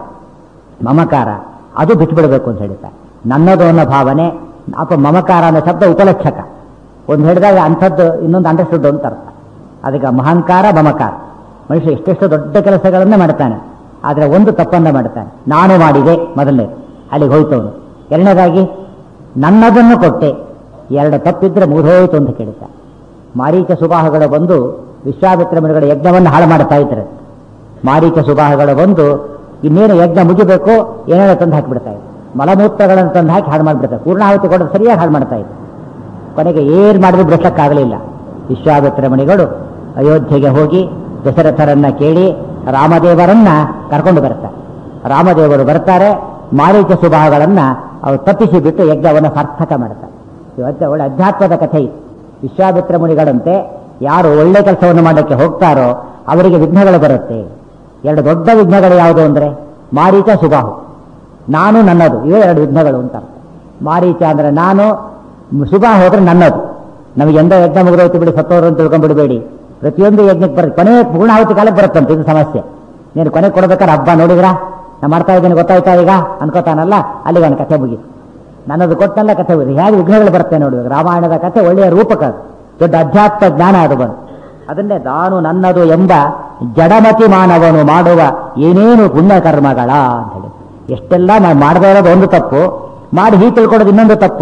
ಮಮಕಾರ, ಅದು ಬಿಟ್ಟುಬಿಡಬೇಕು ಅಂತ ಹೇಳ್ತಾರೆ. ನನ್ನದು ಅನ್ನೋ ಭಾವನೆ, ಅಪ್ಪ ಮಮಕಾರ ಅನ್ನೋ ಶಬ್ದ ಉಪಲಕ್ಷಕ. ಒಂದು ಹೇಳಿದಾಗ ಅಂಥದ್ದು ಇನ್ನೊಂದು ಅಂಡರ್ಸ್ಟುಡ್ ಅಂತ ಅರ್ಥ. ಅದಕ್ಕೆ ಮಹಂಕಾರ ಮಮಕಾರ. ಮನುಷ್ಯ ಎಷ್ಟೆಷ್ಟು ದೊಡ್ಡ ಕೆಲಸಗಳನ್ನೇ ಮಾಡ್ತಾನೆ, ಆದರೆ ಒಂದು ತಪ್ಪನ್ನು ಮಾಡ್ತಾನೆ. ನಾನು ಮಾಡಿದೆ ಮೊದಲನೇ, ಅಲ್ಲಿಗೆ ಹೋಯ್ತವನು. ಎರಡನೇದಾಗಿ ನನ್ನದನ್ನು ಕೊಟ್ಟೆ, ಎರಡು ತಪ್ಪಿದ್ರೆ ಮುಗಿದೋಯ್ತು ಅಂತ ಕೇಳ್ತಾನೆ. ಮಾರೀಚ ಸುಬಾಹುಗಳು ಬಂದು ವಿಶ್ವಾಮಿತ್ರ ಮುನಿಗಳ ಯಜ್ಞವನ್ನು ಹಾಳು ಮಾಡ್ತಾ ಇದ್ದಾರೆ. ಮಾರೀಚ ಸುಬಾಹುಗಳು ಬಂದು ಇನ್ನೇನು ಯಜ್ಞ ಮುಗಿಬೇಕು ಏನೇನೋ ತಂದು ಹಾಕಿಬಿಡ್ತಾ ಇದ್ರು, ಮಲಮೂತ್ರಗಳನ್ನು ತಂದು ಹಾಕಿ ಹಾಳು ಮಾಡಿಬಿಡ್ತಾರೆ. ಪೂರ್ಣಾಹುತಿ ಕೊಡೋದು ಸರಿಯಾಗಿ ಹಾಳು ಮಾಡ್ತಾ ಇದ್ರು. ಕೊನೆಗೆ ಏನು ಮಾಡಿದ್ರು ಬಿಡಿಸಕ್ಕಾಗಲಿಲ್ಲ. ವಿಶ್ವಾಮಿತ್ರ ಮುನಿಗಳು ಅಯೋಧ್ಯೆಗೆ ಹೋಗಿ ದಶರಥರನ್ನ ಕೇಳಿ ರಾಮದೇವರನ್ನ ಕರ್ಕೊಂಡು ಬರ್ತಾರೆ. ರಾಮದೇವರು ಬರ್ತಾರೆ, ಮಾರೀಚ ಸುಬಾಹುಗಳನ್ನ ಅವರು ತಪ್ಪಿಸಿ ಬಿಟ್ಟು ಯಜ್ಞವನ್ನು ಸಾರ್ಥಕ ಮಾಡ್ತಾರೆ. ಇವತ್ತು ಒಳ್ಳೆ ಅಧ್ಯಾತ್ಮದ ಕಥೆ ಇತ್ತು. ವಿಶ್ವಾಮಿತ್ರ ಮುನಿಗಳಂತೆ ಯಾರು ಒಳ್ಳೆ ಕೆಲಸವನ್ನು ಮಾಡಲಿಕ್ಕೆ ಹೋಗ್ತಾರೋ ಅವರಿಗೆ ವಿಘ್ನಗಳು ಬರುತ್ತೆ. ಎರಡು ದೊಡ್ಡ ವಿಘ್ನಗಳು ಯಾವುದು ಅಂದರೆ ಮಾರೀಚ ಸುಬಾಹು. ನಾನು ನನ್ನದು, ಇವೇ ಎರಡು ವಿಘ್ನಗಳು ಅಂತ. ಮಾರೀಚ ಅಂದರೆ ನಾನು, ಸುಬಾಹು ಹೋದ್ರೆ ನನ್ನದು. ನಮಗೆ ಎಂದ ಯಜ್ಞ ಮುಗಿದೋಯ್ತು ಬಿಡಿ, ಸತ್ತೋರು ಅಂತ ತಿಳ್ಕೊಂಡ್ಬಿಡಬೇಡಿ. ಪ್ರತಿಯೊಂದು ಯಜ್ಞಕ್ಕೆ ಬರುತ್ತೆ, ಕೊನೆ ಪೂರ್ಣಾಹುತಿ ಕಾಲಕ್ಕೆ ಬರುತ್ತಂತೆ. ಇದು ಸಮಸ್ಯೆ. ನೀನು ಕೊನೆ ಕೊಡ್ಬೇಕಾದ್ರೆ ಹಬ್ಬ ನೋಡಿದ್ರಾ, ನಾ ಮಾಡ್ತಾ ಇದ್ದೇನೆ ಗೊತ್ತಾಯ್ತಾ ಈಗ ಅನ್ಕೋತಾನಲ್ಲ, ಅಲ್ಲಿಗೆ ಅವನ ಕಥೆ ಮುಗಿತು. ನನ್ನದು ಕೊಟ್ಟಲ್ಲ ಕಥೆ ಮುಗಿದು. ಹೇಗೆ ವಿಘ್ನಗಳು ಬರುತ್ತೆ ನೋಡಿ. ರಾಮಾಯಣದ ಕಥೆ ಒಳ್ಳೆಯ ರೂಪಕ, ದೊಡ್ಡ ಅಧ್ಯಾತ್ಮ ಜ್ಞಾನ ಅದು ಬಂದು. ಅದನ್ನೇ ನಾನು ನನ್ನದು ಎಂಬ ಜಡಮತಿ ಮಾನವನು ಮಾಡುವ ಏನೇನು ಪುಣ್ಯ ಕರ್ಮಗಳ ಅಂತ ಹೇಳಿ. ಎಷ್ಟೆಲ್ಲ ಮಾಡದೇ ಇರೋದು ಒಂದು ತಪ್ಪು, ಮಾಡಿ ಹೀಗೆ ತಿಳ್ಕೊಳ್ಳೋದು ಇನ್ನೊಂದು ತಪ್ಪು.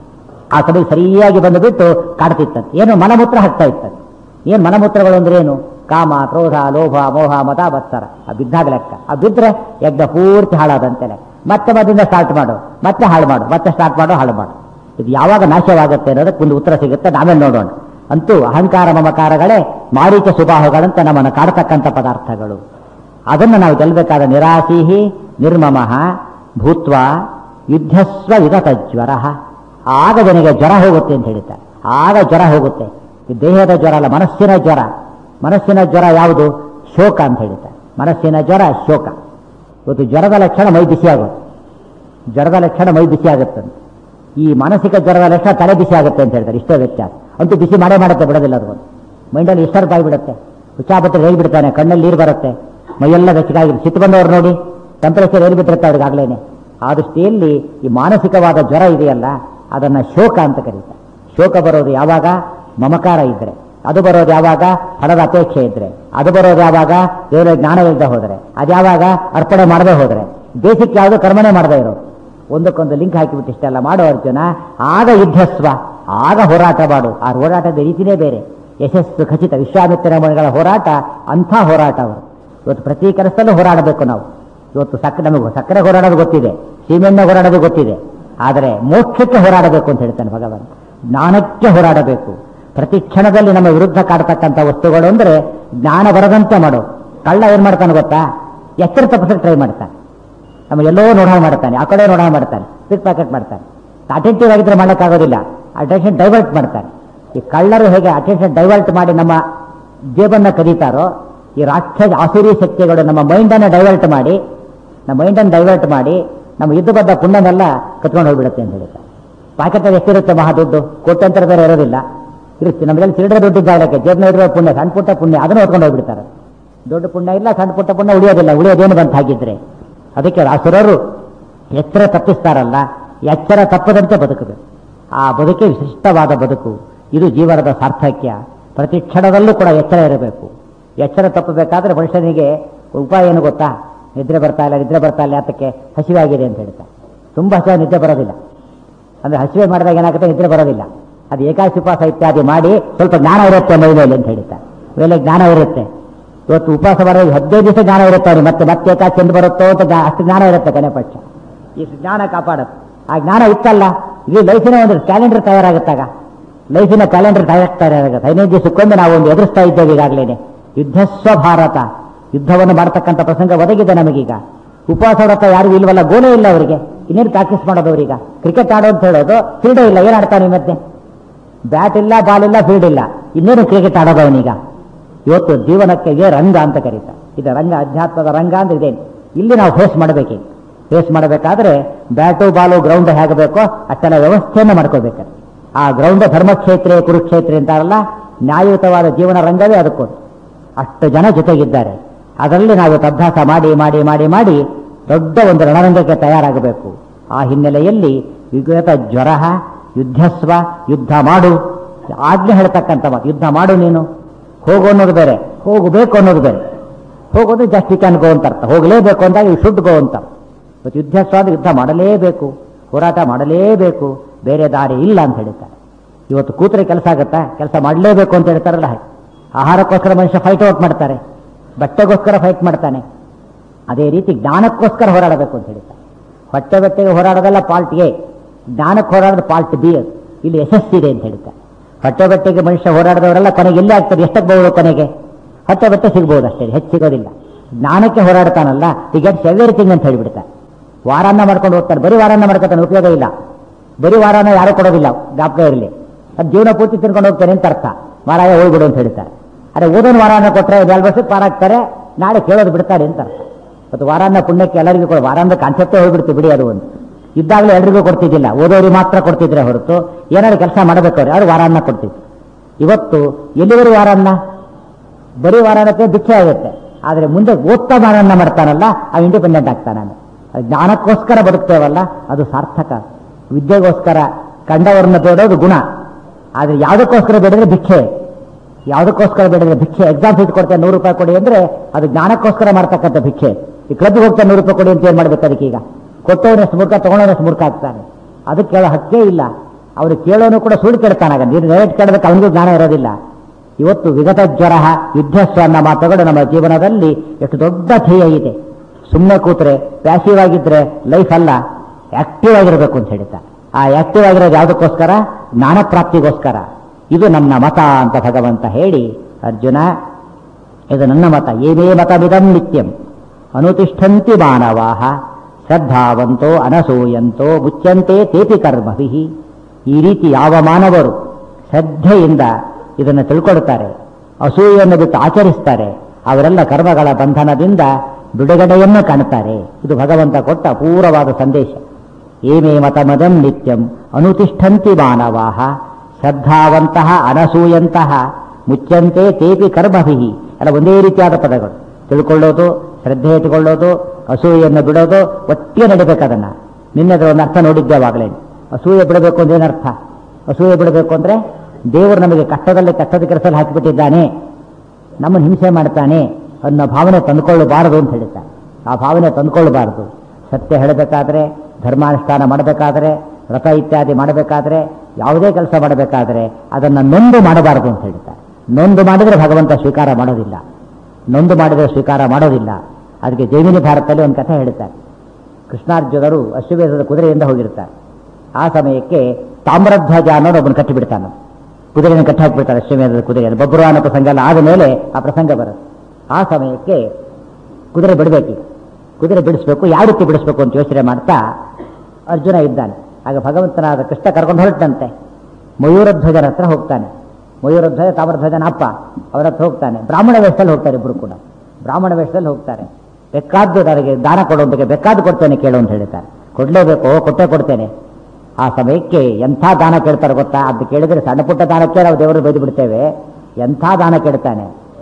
ಆ ಕಡೆ ಸರಿಯಾಗಿ ಬಂದು ಬಿಟ್ಟು ಕಾಡ್ತಿತ್ತಂತೆ. ಏನು ಮಲಮೂತ್ರ ಹಾಕ್ತಾ ಇತ್ತಂತೆ. ಏನು ಮಲಮೂತ್ರಗಳು ಅಂದ್ರೆ ಏನು? ಕಾಮ, ಕ್ರೋಧ, ಲೋಭ, ಮೋಹ, ಮತ, ಬತ್ಸರ. ಆ ಬಿದ್ದಾಗ ಲೆಕ್ಕ. ಆ ಬಿದ್ದರೆ ಯಜ್ಞ ಪೂರ್ತಿ ಹಾಳಾದಂತೆ ಲೆಕ್ಕ. ಮತ್ತೆ ಮದಿಂದ ಸ್ಟಾರ್ಟ್ ಮಾಡು, ಮತ್ತೆ ಹಾಳು ಮಾಡು, ಮತ್ತೆ ಸ್ಟಾರ್ಟ್ ಮಾಡು, ಹಾಳು ಮಾಡು. ಇದು ಯಾವಾಗ ನಾಶವಾಗುತ್ತೆ ಅನ್ನೋದಕ್ಕೆ ಒಂದು ಉತ್ತರ ಸಿಗುತ್ತೆ, ನಾವೇ ನೋಡೋಣ. ಅಂತೂ ಅಹಂಕಾರ ಮಮಕಾರಗಳೇ ಮಾರೀಚ ಸುಬಾಹುಗಳಂತ ನಮ್ಮನ್ನು ಕಾಡ್ತಕ್ಕಂಥ ಪದಾರ್ಥಗಳು. ಅದನ್ನು ನಾವು ಗೆಲ್ಲಬೇಕಾದ ನಿರಾಶೀಹಿ ನಿರ್ಮಮಃ ಭೂತ್ವ ಯುದ್ಧಸ್ವ ವಿಗತ ಜ್ವರ. ಆಗ ಜನಗೆ ಜ್ವರ ಹೋಗುತ್ತೆ ಅಂತ ಹೇಳ್ತಾರೆ. ಆಗ ಜ್ವರ ಹೋಗುತ್ತೆ. ದೇಹದ ಜ್ವರ ಅಲ್ಲ, ಮನಸ್ಸಿನ ಜ್ವರ. ಮನಸ್ಸಿನ ಜ್ವರ ಯಾವುದು? ಶೋಕ ಅಂತ ಹೇಳ್ತಾರೆ. ಮನಸ್ಸಿನ ಜ್ವರ ಶೋಕ. ಇವತ್ತು ಜ್ವರದ ಲಕ್ಷಣ ಮೈ ಬಿಸಿ ಆಗುತ್ತೆ. ಜ್ವರದ ಲಕ್ಷಣ ಮೈ ಬಿಸಿ ಆಗುತ್ತಂತೆ. ಈ ಮಾನಸಿಕ ಜ್ವರದ ಲಕ್ಷಣ ತಲೆ ಬಿಸಿ ಆಗುತ್ತೆ ಅಂತ ಹೇಳ್ತಾರೆ. ಇಷ್ಟೇ ವ್ಯತ್ಯಾಸ. ಅಂತೂ ಬಿಸಿ ಮಾಡೇ ಮಾಡುತ್ತೆ, ಬಿಡೋದಿಲ್ಲ. ಅದು ಮೈಂಡಲ್ಲಿ ಇಷ್ಟರ್ಪ್ ಆಗಿಬಿಡುತ್ತೆ. ಹುಚ್ಚಾಪತ್ರೆ ಹೇಳ್ಬಿಡ್ತಾನೆ, ಕಣ್ಣಲ್ಲಿ ನೀರು ಬರುತ್ತೆ, ಮೈಯೆಲ್ಲ ಬೆಚ್ಚಗಾಗಿ. ಸಿಟ್ಟು ಬಂದವರು ನೋಡಿ ಟೆಂಪರೇಚರ್ ಏರಿಬಿಟ್ಟಿರುತ್ತೆ ಅವ್ರಿಗಾಗಲೇನೆ. ಆ ದೃಷ್ಟಿಯಲ್ಲಿ ಈ ಮಾನಸಿಕವಾದ ಜ್ವರ ಇದೆಯಲ್ಲ, ಅದನ್ನು ಶೋಕ ಅಂತ ಕರೀತಾರೆ. ಶೋಕ ಬರೋದು ಯಾವಾಗ? ಮಮಕಾರ ಇದ್ರೆ. ಅದು ಬರೋದು ಯಾವಾಗ? ಫಲದ ಅಪೇಕ್ಷೆ ಇದ್ರೆ. ಅದು ಬರೋದು ಯಾವಾಗ? ದೇವರ ಜ್ಞಾನ ಇಲ್ಲದೆ ಹೋದರೆ. ಅದ್ಯಾವಾಗ? ಅರ್ಪಣೆ ಮಾಡದೆ ಹೋದರೆ. ಬೇಸಿಕ್ ಯಾವುದು? ಕರ್ಮನೆ ಮಾಡದೇ ಇರೋದು. ಒಂದಕ್ಕೊಂದು ಲಿಂಕ್ ಹಾಕಿಬಿಟ್ಟು ಇಷ್ಟೆಲ್ಲ ಮಾಡೋ ಅರ್ಜುನ, ಆಗ ಯುದ್ಧಸ್ವ, ಆಗ ಹೋರಾಟ ಮಾಡು. ಆ ಹೋರಾಟದ ರೀತಿನೇ ಬೇರೆ, ಯಶಸ್ಸು ಖಚಿತ. ವಿಶ್ವಾಮಿತ್ರ ಮುನಿಗಳ ಹೋರಾಟ ಅಂಥ ಹೋರಾಟ. ಅವರು ಇವತ್ತು ಪ್ರತಿ ಕೆಲಸದಲ್ಲೂ ಹೋರಾಡಬೇಕು ನಾವು. ಇವತ್ತು ಸಕ್ಕರೆ, ನಮಗೆ ಸಕ್ಕರೆ ಹೋರಾಡೋದು ಗೊತ್ತಿದೆ, ಸೀಮೆಣ್ಣೆ ಹೋರಾಡೋದು ಗೊತ್ತಿದೆ, ಆದರೆ ಮೋಕ್ಷಕ್ಕೆ ಹೋರಾಡಬೇಕು ಅಂತ ಹೇಳ್ತಾನೆ ಭಗವಂತ. ಜ್ಞಾನಕ್ಕೆ ಹೋರಾಡಬೇಕು. ಪ್ರತಿ ಕ್ಷಣದಲ್ಲಿ ನಮ್ಮ ವಿರುದ್ಧ ಕಾಡ್ತಕ್ಕಂಥ ವಸ್ತುಗಳು ಅಂದರೆ ಜ್ಞಾನ ಬರದಂತೆ ಮಾಡು. ಕಳ್ಳ ಏನ್ ಮಾಡ್ತಾನೆ ಗೊತ್ತಾ? ಎಚ್ಚರ ತಪ್ಪಿಸಕ್ಕೆ ಟ್ರೈ ಮಾಡ್ತಾನೆ. ನಮ್ಮ ಎಲ್ಲೋ ನೋಡೋ ಮಾಡ್ತಾನೆ, ಆ ಕಡೆ ನೋಡೋ ಮಾಡ್ತಾನೆ, ಪಿಕ್ ಪ್ಯಾಕೆಟ್ ಮಾಡ್ತಾನೆ. ಅಟೆಂಟಿವ್ ಆಗಿದ್ರೆ ಮಾಡೋಕ್ಕಾಗೋದಿಲ್ಲ, ಅಟೆನ್ಷನ್ ಡೈವರ್ಟ್ ಮಾಡ್ತಾನೆ. ಈ ಕಳ್ಳರು ಹೇಗೆ ಅಟೆನ್ಷನ್ ಡೈವರ್ಟ್ ಮಾಡಿ ನಮ್ಮ ಜೇಬನ್ನು ಕದೀತಾರೋ, ಈ ರಾಕ್ಷಸ ಆಸುರಿ ಶಕ್ತಿಗಳು ನಮ್ಮ ಮೈಂಡನ್ನು ಡೈವರ್ಟ್ ಮಾಡಿ ನಮ್ಮ ಮೈಂಡನ್ನು ಡೈವರ್ಟ್ ಮಾಡಿ ನಮ್ಮ ಯುದ್ಧಬದ್ಧ ಪುಣ್ಯನೆಲ್ಲ ಕತ್ಕೊಂಡು ಹೋಗ್ಬಿಡುತ್ತೆ ಅಂತ ಹೇಳ್ತಾರೆ. ಪಾಕೆಟಲ್ಲಿ ಎಷ್ಟಿರುತ್ತೆ ಮಹಾ ದುಡ್ಡು? ಕೋಟ್ಯಂತರ ಬೇರೆ ಇರೋದಿಲ್ಲ, ಇರುತ್ತೆ. ನಮ್ಮಲ್ಲಿ ಚಿಲ್ಲರೆ ದುಡ್ಡು ಜಾಗಕ್ಕೆ ಜೇಬ್ನ ಇರುವ ಪುಣ್ಯ, ಸಣ್ಣ ಪುಟ್ಟ ಪುಣ್ಯ, ಅದನ್ನು ಹೊತ್ಕೊಂಡು ಹೋಗ್ಬಿಡ್ತಾರೆ. ದೊಡ್ಡ ಪುಣ್ಯ ಇಲ್ಲ, ಸಣ್ಣ ಪುಟ್ಟ ಪುಣ್ಯ ಉಳಿಯೋದಿಲ್ಲ. ಉಳಿಯೋದೇನು ಬಂತ ಹಾಗಿದ್ರೆ? ಅದಕ್ಕೆ ಅಸುರರು ಎಚ್ಚರ ತಪ್ಪಿಸ್ತಾರಲ್ಲ, ಎಚ್ಚರ ತಪ್ಪದಂತೆ ಬದುಕಬೇಕು. ಆ ಬದುಕೆ ವಿಶಿಷ್ಟವಾದ ಬದುಕು. ಇದು ಜೀವನದ ಸಾರ್ಥಕ್ಯ. ಪ್ರತಿ ಕ್ಷಣದಲ್ಲೂ ಕೂಡ ಎಚ್ಚರ ಇರಬೇಕು. ಎಚ್ಚರ ತಪ್ಪಬೇಕಾದ್ರೆ ಮನುಷ್ಯನಿಗೆ ಉಪಾಯ ಏನು ಗೊತ್ತಾ? ನಿದ್ರೆ ಬರ್ತಾ ಇಲ್ಲ, ನಿದ್ರೆ ಬರ್ತಾ ಇಲ್ಲ, ಯಾತಕ್ಕೆ? ಹಸಿವಾಗಿದೆ ಅಂತ ಹೇಳ್ತಾರೆ. ತುಂಬ ಹಸಿವೆ ನಿದ್ದೆ ಬರೋದಿಲ್ಲ. ಅಂದರೆ ಹಸಿವೆ ಮಾಡಿದಾಗ ಏನಾಗುತ್ತೆ? ನಿದ್ರೆ ಬರೋದಿಲ್ಲ. ಅದು ಏಕಾದಶಿ ಉಪವಾಸ ಇತ್ಯಾದಿ ಮಾಡಿ ಸ್ವಲ್ಪ ಜ್ಞಾನ ಇರುತ್ತೆ ಮೈಮೇಲೆ ಅಂತ ಹೇಳ್ತಾರೆ. ಮೇಲೆ ಜ್ಞಾನ ಇರುತ್ತೆ. ಇವತ್ತು ಉಪವಾಸ ಮಾಡೋದು ಹದಿನೈದು ದಿವಸ ಜ್ಞಾನ ಇರುತ್ತೆ ಅವ್ರಿಗೆ. ಮತ್ತೆ ಮತ್ತೆ ಏಕಾದಶಿ ಎಂದು ಬರುತ್ತೋ ಅಂತ ಅಷ್ಟು ಜ್ಞಾನ ಇರುತ್ತೆ ಕೊನೆ ಪಕ್ಷ. ಈ ಜ್ಞಾನ ಕಾಪಾಡುತ್ತೆ. ಆ ಜ್ಞಾನ ಇತ್ತಲ್ಲ, ಇದು ಲೈಫಿನ ಒಂದು ಕ್ಯಾಲೆಂಡರ್ ತಯಾರಾಗುತ್ತಾಗ. ಲೈಫಿನ ಕ್ಯಾಲೆಂಡರ್ ತಯಾರಾಗುತ್ತೆ. ಹದಿನೈದು ದಿವಸಕ್ಕೊಮ್ಮೆ ನಾವು ಒಂದು ಎದುರಿಸ್ತಾ ಇದ್ದೇವೆ ಈಗಾಗಲೇ. ಯುದ್ಧಸ್ವ ಭಾರತ, ಯುದ್ಧವನ್ನು ಮಾಡತಕ್ಕಂಥ ಪ್ರಸಂಗ ಒದಗಿದೆ ನಮಗೀಗ. ಉಪವಾಸ ಹೊರತ ಯಾರಿಗೂ ಇಲ್ವಲ್ಲ, ಗೋಲೇ ಇಲ್ಲ ಅವರಿಗೆ. ಇನ್ನೇನು ಪ್ರಾಕ್ಟೀಸ್ ಮಾಡೋದು ಅವರೀಗ? ಕ್ರಿಕೆಟ್ ಆಡೋ ಅಂತ ಹೇಳೋದು, ಫೀಲ್ಡೇ ಇಲ್ಲ, ಏನು ಆಡ್ತಾನೆ ಮತ್ತೆ? ಬ್ಯಾಟ್ ಇಲ್ಲ, ಬಾಲ್ ಇಲ್ಲ, ಫೀಲ್ಡ್ ಇಲ್ಲ, ಇನ್ನೇನು ಕ್ರಿಕೆಟ್ ಆಡೋದು ಅವನೀಗ? ಇವತ್ತು ಜೀವನಕ್ಕೆ ಇದೇ ರಂಗ ಅಂತ ಕರೀತಾರೆ. ಇದು ರಂಗ, ಅಧ್ಯಾತ್ಮದ ರಂಗ ಅಂದ್ರೆ ಇದೇನು. ಇಲ್ಲಿ ನಾವು ಫೇಸ್ ಮಾಡಬೇಕು. ಫೇಸ್ ಮಾಡಬೇಕಾದ್ರೆ ಬ್ಯಾಟು ಬಾಲು ಗ್ರೌಂಡ್ ಹೇಗಬೇಕೋ ಅಷ್ಟೆಲ್ಲ ವ್ಯವಸ್ಥೆಯನ್ನು ಮಾಡ್ಕೋಬೇಕು. ಆ ಗ್ರೌಂಡ್ ಧರ್ಮಕ್ಷೇತ್ರ ಕುರುಕ್ಷೇತ್ರ ಅಂತಾರಲ್ಲ, ನ್ಯಾಯಯುತವಾದ ಜೀವನ ರಂಗವೇ ಅದಕ್ಕೋದು. ಅಷ್ಟು ಜನ ಜೊತೆಗಿದ್ದಾರೆ. ಅದರಲ್ಲಿ ನಾವು ಅಭ್ಯಾಸ ಮಾಡಿ ಮಾಡಿ ಮಾಡಿ ಮಾಡಿ ದೊಡ್ಡ ಒಂದು ರಣರಂಗಕ್ಕೆ ತಯಾರಾಗಬೇಕು. ಆ ಹಿನ್ನೆಲೆಯಲ್ಲಿ ವಿಗತ ಜ್ವರ, ಯುದ್ಧಸ್ವ, ಯುದ್ಧ ಮಾಡು, ಆಜ್ಞೆ ಹೇಳ್ತಕ್ಕಂಥ ಮಾತು. ಯುದ್ಧ ಮಾಡು, ನೀನು ಹೋಗು ಅನ್ನೋದು ಬೇರೆ, ಹೋಗಬೇಕು ಅನ್ನೋದು ಬೇರೆ. ಹೋಗೋದು ಜಸ್ಟ್ ಯು ಕ್ಯಾನ್ ಗೋ ಅಂತ ಅರ್ಥ. ಹೋಗಲೇಬೇಕು ಅಂದಾಗ ಯು ಶುಡ್ ಗೋ ಅಂತ. ಮತ್ತು ಯುದ್ಧಸ್ವ ಅಂದ್ರೆ ಯುದ್ಧ ಮಾಡಲೇಬೇಕು, ಹೋರಾಟ ಮಾಡಲೇಬೇಕು, ಬೇರೆ ದಾರಿ ಇಲ್ಲ ಅಂತ ಹೇಳ್ತಾರೆ. ಇವತ್ತು ಕೂತ್ರೆ ಕೆಲಸ ಆಗುತ್ತಾ? ಕೆಲಸ ಮಾಡಲೇಬೇಕು ಅಂತ ಹೇಳ್ತಾರಲ್ಲ ಹಾಗೆ. ಆಹಾರಕ್ಕೋಸ್ಕರ ಮನುಷ್ಯ ಫೈಟ್ ಔಟ್ ಮಾಡ್ತಾರೆ, ಬಟ್ಟೆಗೋಸ್ಕರ ಫೈಟ್ ಮಾಡ್ತಾನೆ. ಅದೇ ರೀತಿ ಜ್ಞಾನಕ್ಕೋಸ್ಕರ ಹೋರಾಡಬೇಕು ಅಂತ ಹೇಳ್ತಾರೆ. ಹೊಟ್ಟೆ ಬಟ್ಟೆಗೆ ಹೋರಾಡೋದಲ್ಲ ಪಾರ್ಟ್ ಎ, ಜ್ಞಾನಕ್ಕೆ ಹೋರಾಡೋದು ಪಾರ್ಟ್ ಬಿ. ಅದು ಇಲ್ಲಿ ಯಶಸ್ಸಿದೆ ಅಂತ ಹೇಳ್ತಾರೆ. ಹೊಟ್ಟೆ ಬಟ್ಟೆಗೆ ಮನುಷ್ಯ ಹೋರಾಡದವರೆಲ್ಲ ಕೊನೆಗೆ ಎಲ್ಲಿ ಆಗ್ತದೆ? ಎಷ್ಟಕ್ಕೆ ಕೊನೆಗೆ ಹೊಟ್ಟೆ ಬಟ್ಟೆ ಸಿಗ್ಬೋದು ಅಷ್ಟೇ, ಹೆಚ್ಚು ಸಿಗೋದಿಲ್ಲ. ಜ್ಞಾನಕ್ಕೆ ಹೋರಾಡ್ತಾನಲ್ಲ, ಈ ಗೆಟ್ಸ್ ಎವ್ರಿಥಿಂಗ್ ಅಂತ ಹೇಳಿಬಿಡ್ತಾರೆ. ವಾರಾನ್ನ ಮಾಡ್ಕೊಂಡು ಹೋಗ್ತಾನೆ, ಬರೀ ವಾರಾನ್ನ ಮಾಡ್ಕೊತಾನೆ, ಉಪಯೋಗ ಇಲ್ಲ. ಬರೀ ವಾರಾನ ಯಾರು ಕೊಡೋದಿಲ್ಲ, ಜ್ಞಾಪಕ ಇರಲಿ. ಅದು ಜೀವನ ಪೂರ್ತಿ ತಿನ್ಕೊಂಡು ಹೋಗ್ತಾನೆ ಅಂತ ಅರ್ಥ. ವಾರಾಯ ಹೋಗ್ಬಿಡು ಅಂತ ಹೇಳ್ತಾರೆ. ಅದೇ ಓದೋನು ವಾರಾನ ಕೊಟ್ಟರೆ ಎರಡು ವರ್ಷಕ್ಕೆ ಪಾರಾಗ್ತಾರೆ, ನಾಳೆ ಕೇಳೋದು ಬಿಡ್ತಾರೆ ಅಂತ ಅರ್ಥ. ಮತ್ತು ವಾರಾನ್ನ ಪುಣ್ಯಕ್ಕೆ ಎಲ್ಲರಿಗೂ ಕೊಡ, ವಾರಾಂದ ಕಾನ್ಸೆಪ್ಟೇ ಹೋಗ್ಬಿಡ್ತೀವಿ ಬಿಡಿ. ಅದು ಒಂದು ಇದ್ದಾಗಲೇ ಎಲ್ರಿಗೂ ಕೊಡ್ತಿದ್ದಿಲ್ಲ, ಓದೋರಿಗೆ ಮಾತ್ರ ಕೊಡ್ತಿದ್ರೆ ಹೊರತು ಏನಾದ್ರು ಕೆಲಸ ಮಾಡಬೇಕಾದ್ರೆ ಅವ್ರು ವಾರಾನ್ನ ಕೊಡ್ತಿದ್ರು. ಇವತ್ತು ಎಲ್ಲಿವರೆಗೂ ವಾರಾನ್ನ? ಬರೀ ವಾರಾನಕ್ಕೆ ಭಿಕ್ಷೆ ಆಗುತ್ತೆ. ಆದರೆ ಮುಂದೆ ಓದ್ತಾ ವಾರಾನ್ನ ಮಾಡ್ತಾನಲ್ಲ, ಆ ಇಂಡಿಪೆಂಡೆಂಟ್ ಆಗ್ತಾನೆ. ಜ್ಞಾನಕ್ಕೋಸ್ಕರ ಬದುಕ್ತೇವಲ್ಲ, ಅದು ಸಾರ್ಥಕ. ವಿದ್ಯೆಗೋಸ್ಕರ ಕಂಡವರನ್ನ ಬೇಡೋದು ಗುಣ, ಆದರೆ ಯಾವುದಕ್ಕೋಸ್ಕರ ಬೇಡಿದ್ರೆ ಭಿಕ್ಷೆ. ಯಾವುದಕ್ಕೋಸ್ಕರ ಬೇಡಿದ್ರೆ ಭಿಕ್ಷೆ. ಎಕ್ಸಾಮ್ ಫೀಸ್ ಕೊಡ್ತೇನೆ ನೂರು ರೂಪಾಯಿ ಕೊಡಿ ಅಂದ್ರೆ ಅದು ಜ್ಞಾನಕ್ಕೋಸ್ಕರ ಮಾಡ್ತಕ್ಕಂಥ ಭಿಕ್ಷೆ. ಈ ಕ್ಲಬ್ಗೆ ಹೋಗ್ತಾನೆ ನೂರು ರೂಪಾಯಿ ಕೊಡಿ ಅಂತ ಏನ್ ಮಾಡ್ಬೇಕು? ಅದಕ್ಕೆ ಈಗ ಕೊಟ್ಟವನಷ್ಟು ಮೂರ್ಖ, ತಗೊಂಡವನಷ್ಟು ಮೂರ್ಖ ಆಗ್ತಾನೆ. ಅದಕ್ಕೆ ಕೇಳೋ ಹಕ್ಕೇ ಇಲ್ಲ. ಅವ್ರು ಕೇಳೋನು ಕೂಡ ಸುಳ್ಳು ಕೇಳ್ತಾನಾಗ. ನೀರು ನೇಟ್ ಕೇಳಬೇಕು, ಅವನಿಗೂ ಜ್ಞಾನ ಇರೋದಿಲ್ಲ. ಇವತ್ತು ವಿಗತ ಜ್ವರ, ಯುದ್ಧಸ್ವ ಅನ್ನೋ ಮಾತುಗಳು ನಮ್ಮ ಜೀವನದಲ್ಲಿ ಎಷ್ಟು ದೊಡ್ಡ ಧ್ಯೇಯ ಇದೆ. ಸುಮ್ಮನೆ ಕೂತ್ರೆ, ಪ್ಯಾಸಿವ್ ಆಗಿದ್ರೆ ಲೈಫ್ ಅಲ್ಲ, ಆಕ್ಟಿವ್ ಆಗಿರಬೇಕು ಅಂತ ಹೇಳ್ತಾರೆ. ಆ ಆಕ್ಟಿವ್ ಆಗಿರೋದು ಯಾವುದಕ್ಕೋಸ್ಕರ? ಜ್ಞಾನ ಪ್ರಾಪ್ತಿಗೋಸ್ಕರ. ಇದು ನನ್ನ ಮತ ಅಂತ ಭಗವಂತ ಹೇಳಿ, ಅರ್ಜುನ ಇದು ನನ್ನ ಮತ. ಏನೇ ಮತವಿದಂ ನಿತ್ಯಂ ಅನುತಿಷ್ಠಂತಿ ಮಾನವಾಹ ಶ್ರದ್ಧಾವಂತೋ ಅನಸೂಯಂತೋ ಮುಚ್ಯಂತೆ ತೇಪಿ ಕರ್ಮಭಿಃ. ಈ ರೀತಿ ಯಾವ ಮಾನವರು ಶ್ರದ್ಧೆಯಿಂದ ಇದನ್ನು ತಿಳ್ಕೊಳ್ತಾರೆ, ಅಸೂಯೆಯನ್ನು ಬಿಟ್ಟು ಆಚರಿಸ್ತಾರೆ, ಅವರೆಲ್ಲ ಕರ್ಮಗಳ ಬಂಧನದಿಂದ ಬಿಡುಗಡೆಯನ್ನು ಕಾಣುತ್ತಾರೆ. ಇದು ಭಗವಂತ ಕೊಟ್ಟ ಅಪೂರ್ವವಾದ ಸಂದೇಶ. ಏಮೇ ಮತಮದಂ ನಿತ್ಯಂ ಅನುತಿಷ್ಠಂತಿ ಮಾನವಾಹ ಶ್ರದ್ಧಾವಂತಹ ಅನಸೂಯಂತಹ ಮುಚ್ಚಂತೆ ತೇಪಿ ಕರ್ಮಭಿಃ. ಎಲ್ಲ ಒಂದೇ ರೀತಿಯಾದ ಪದಗಳು. ತಿಳ್ಕೊಳ್ಳೋದು, ಶ್ರದ್ಧೆ ಇಟ್ಟುಕೊಳ್ಳೋದು, ಅಸೂಯೆಯನ್ನು ಬಿಡೋದು, ಒಟ್ಟಿಗೆ ನಡಿಬೇಕದನ್ನ. ನಿನ್ನೆ ಅದರ ಒಂದು ಅರ್ಥ ನೋಡಿದ್ದೇವಾಗಲೇ. ಅಸೂಯೆ ಬಿಡಬೇಕು ಅಂದ್ರೆ ಏನರ್ಥ? ಅಸೂಯೆ ಬಿಡಬೇಕು ಅಂದ್ರೆ ದೇವರು ನಮಗೆ ಕಷ್ಟದಲ್ಲಿ ಕಷ್ಟದ ಕೆಲಸದಲ್ಲಿ ಹಾಕಿಬಿಟ್ಟಿದ್ದಾನೆ, ನಮ್ಮನ್ನು ಹಿಂಸೆ ಮಾಡ್ತಾನೆ ಅನ್ನೋ ಭಾವನೆ ತಂದುಕೊಳ್ಳಬಾರದು ಅಂತ ಹೇಳ್ತಾರೆ. ಆ ಭಾವನೆ ತಂದುಕೊಳ್ಳಬಾರದು. ಸತ್ಯ ಹೇಳಬೇಕಾದ್ರೆ, ಧರ್ಮಾನುಷ್ಠಾನ ಮಾಡಬೇಕಾದ್ರೆ, ವ್ರತ ಇತ್ಯಾದಿ ಮಾಡಬೇಕಾದ್ರೆ, ಯಾವುದೇ ಕೆಲಸ ಮಾಡಬೇಕಾದ್ರೆ ಅದನ್ನು ನೊಂದು ಮಾಡಬಾರದು ಅಂತ ಹೇಳ್ತಾರೆ. ನೊಂದು ಮಾಡಿದರೆ ಭಗವಂತ ಸ್ವೀಕಾರ ಮಾಡೋದಿಲ್ಲ, ನೊಂದು ಮಾಡಿದರೆ ಸ್ವೀಕಾರ ಮಾಡೋದಿಲ್ಲ. ಅದಕ್ಕೆ ಜೈಮಿನಿ ಭಾರತದಲ್ಲಿ ಒಂದು ಕಥೆ ಹೇಳ್ತಾರೆ. ಕೃಷ್ಣಾರ್ಜುನರು ಅಶ್ವಮೇಧದ ಕುದುರೆಯಿಂದ ಹೋಗಿರ್ತಾರೆ. ಆ ಸಮಯಕ್ಕೆ ತಾಮ್ರಧ್ವಜ ಅನ್ನೋದು ಒಬ್ಬನು ಕಟ್ಟಿಬಿಡ್ತಾನೆ. ಕುದುರೆಯನ್ನು ಕಟ್ಟಿ ಹಾಕಿಬಿಡ್ತಾರೆ ಅಶ್ವಮೇಧದ ಕುದುರೆಯನ್ನು. ಬಬ್ರುವಾನ ಪ್ರಸಂಗ ಎಲ್ಲ ಆದ ಮೇಲೆ ಆ ಪ್ರಸಂಗ ಬರುತ್ತೆ. ಆ ಸಮಯಕ್ಕೆ ಕುದುರೆ ಬಿಡಬೇಕು, ಕುದುರೆ ಬಿಡಿಸ್ಬೇಕು, ಯಾವ ರೀತಿ ಬಿಡಿಸ್ಬೇಕು ಅಂತ ಯೋಚನೆ ಮಾಡ್ತಾ ಅರ್ಜುನ ಇದ್ದಾನೆ. ಆಗ ಭಗವಂತನಾದ ಕೃಷ್ಣ ಕರ್ಕೊಂಡು ಹೊರಟಂತೆ ಮಯೂರಧ್ವಜನ ಹತ್ರ ಹೋಗ್ತಾನೆ. ಮಯೂರಧ್ವಜ ತಾಮ್ರಧ್ವಜನ ಅಪ್ಪ, ಅವರ ಹತ್ರ ಹೋಗ್ತಾನೆ. ಬ್ರಾಹ್ಮಣ ವೇಷದಲ್ಲಿ ಹೋಗ್ತಾರೆ, ಇಬ್ಬರು ಕೂಡ ಬ್ರಾಹ್ಮಣ ವೇಷದಲ್ಲಿ ಹೋಗ್ತಾರೆ. ಬೇಕಾದ್ದು ನನಗೆ ದಾನ ಕೊಡುವಂತಕ್ಕೆ ಬೇಕಾದ್ದು ಕೊಡ್ತೇನೆ ಕೇಳು ಅಂತ ಹೇಳ್ತಾರೆ. ಕೊಡ್ಲೇಬೇಕು, ಕೊಟ್ಟೆ ಕೊಡ್ತೇನೆ. ಆ ಸಮಯಕ್ಕೆ ಎಂಥ ದಾನ ಕೇಳ್ತಾರೆ ಗೊತ್ತಾ? ಅದು ಕೇಳಿದ್ರೆ ಸಣ್ಣ ಪುಟ್ಟ ದಾನಕ್ಕೆ ನಾವು ದೇವರು ಬೈದು ಬಿಡ್ತೇವೆ. ಎಂಥ ದಾನ ಕೇಳ್ತಾನೆ.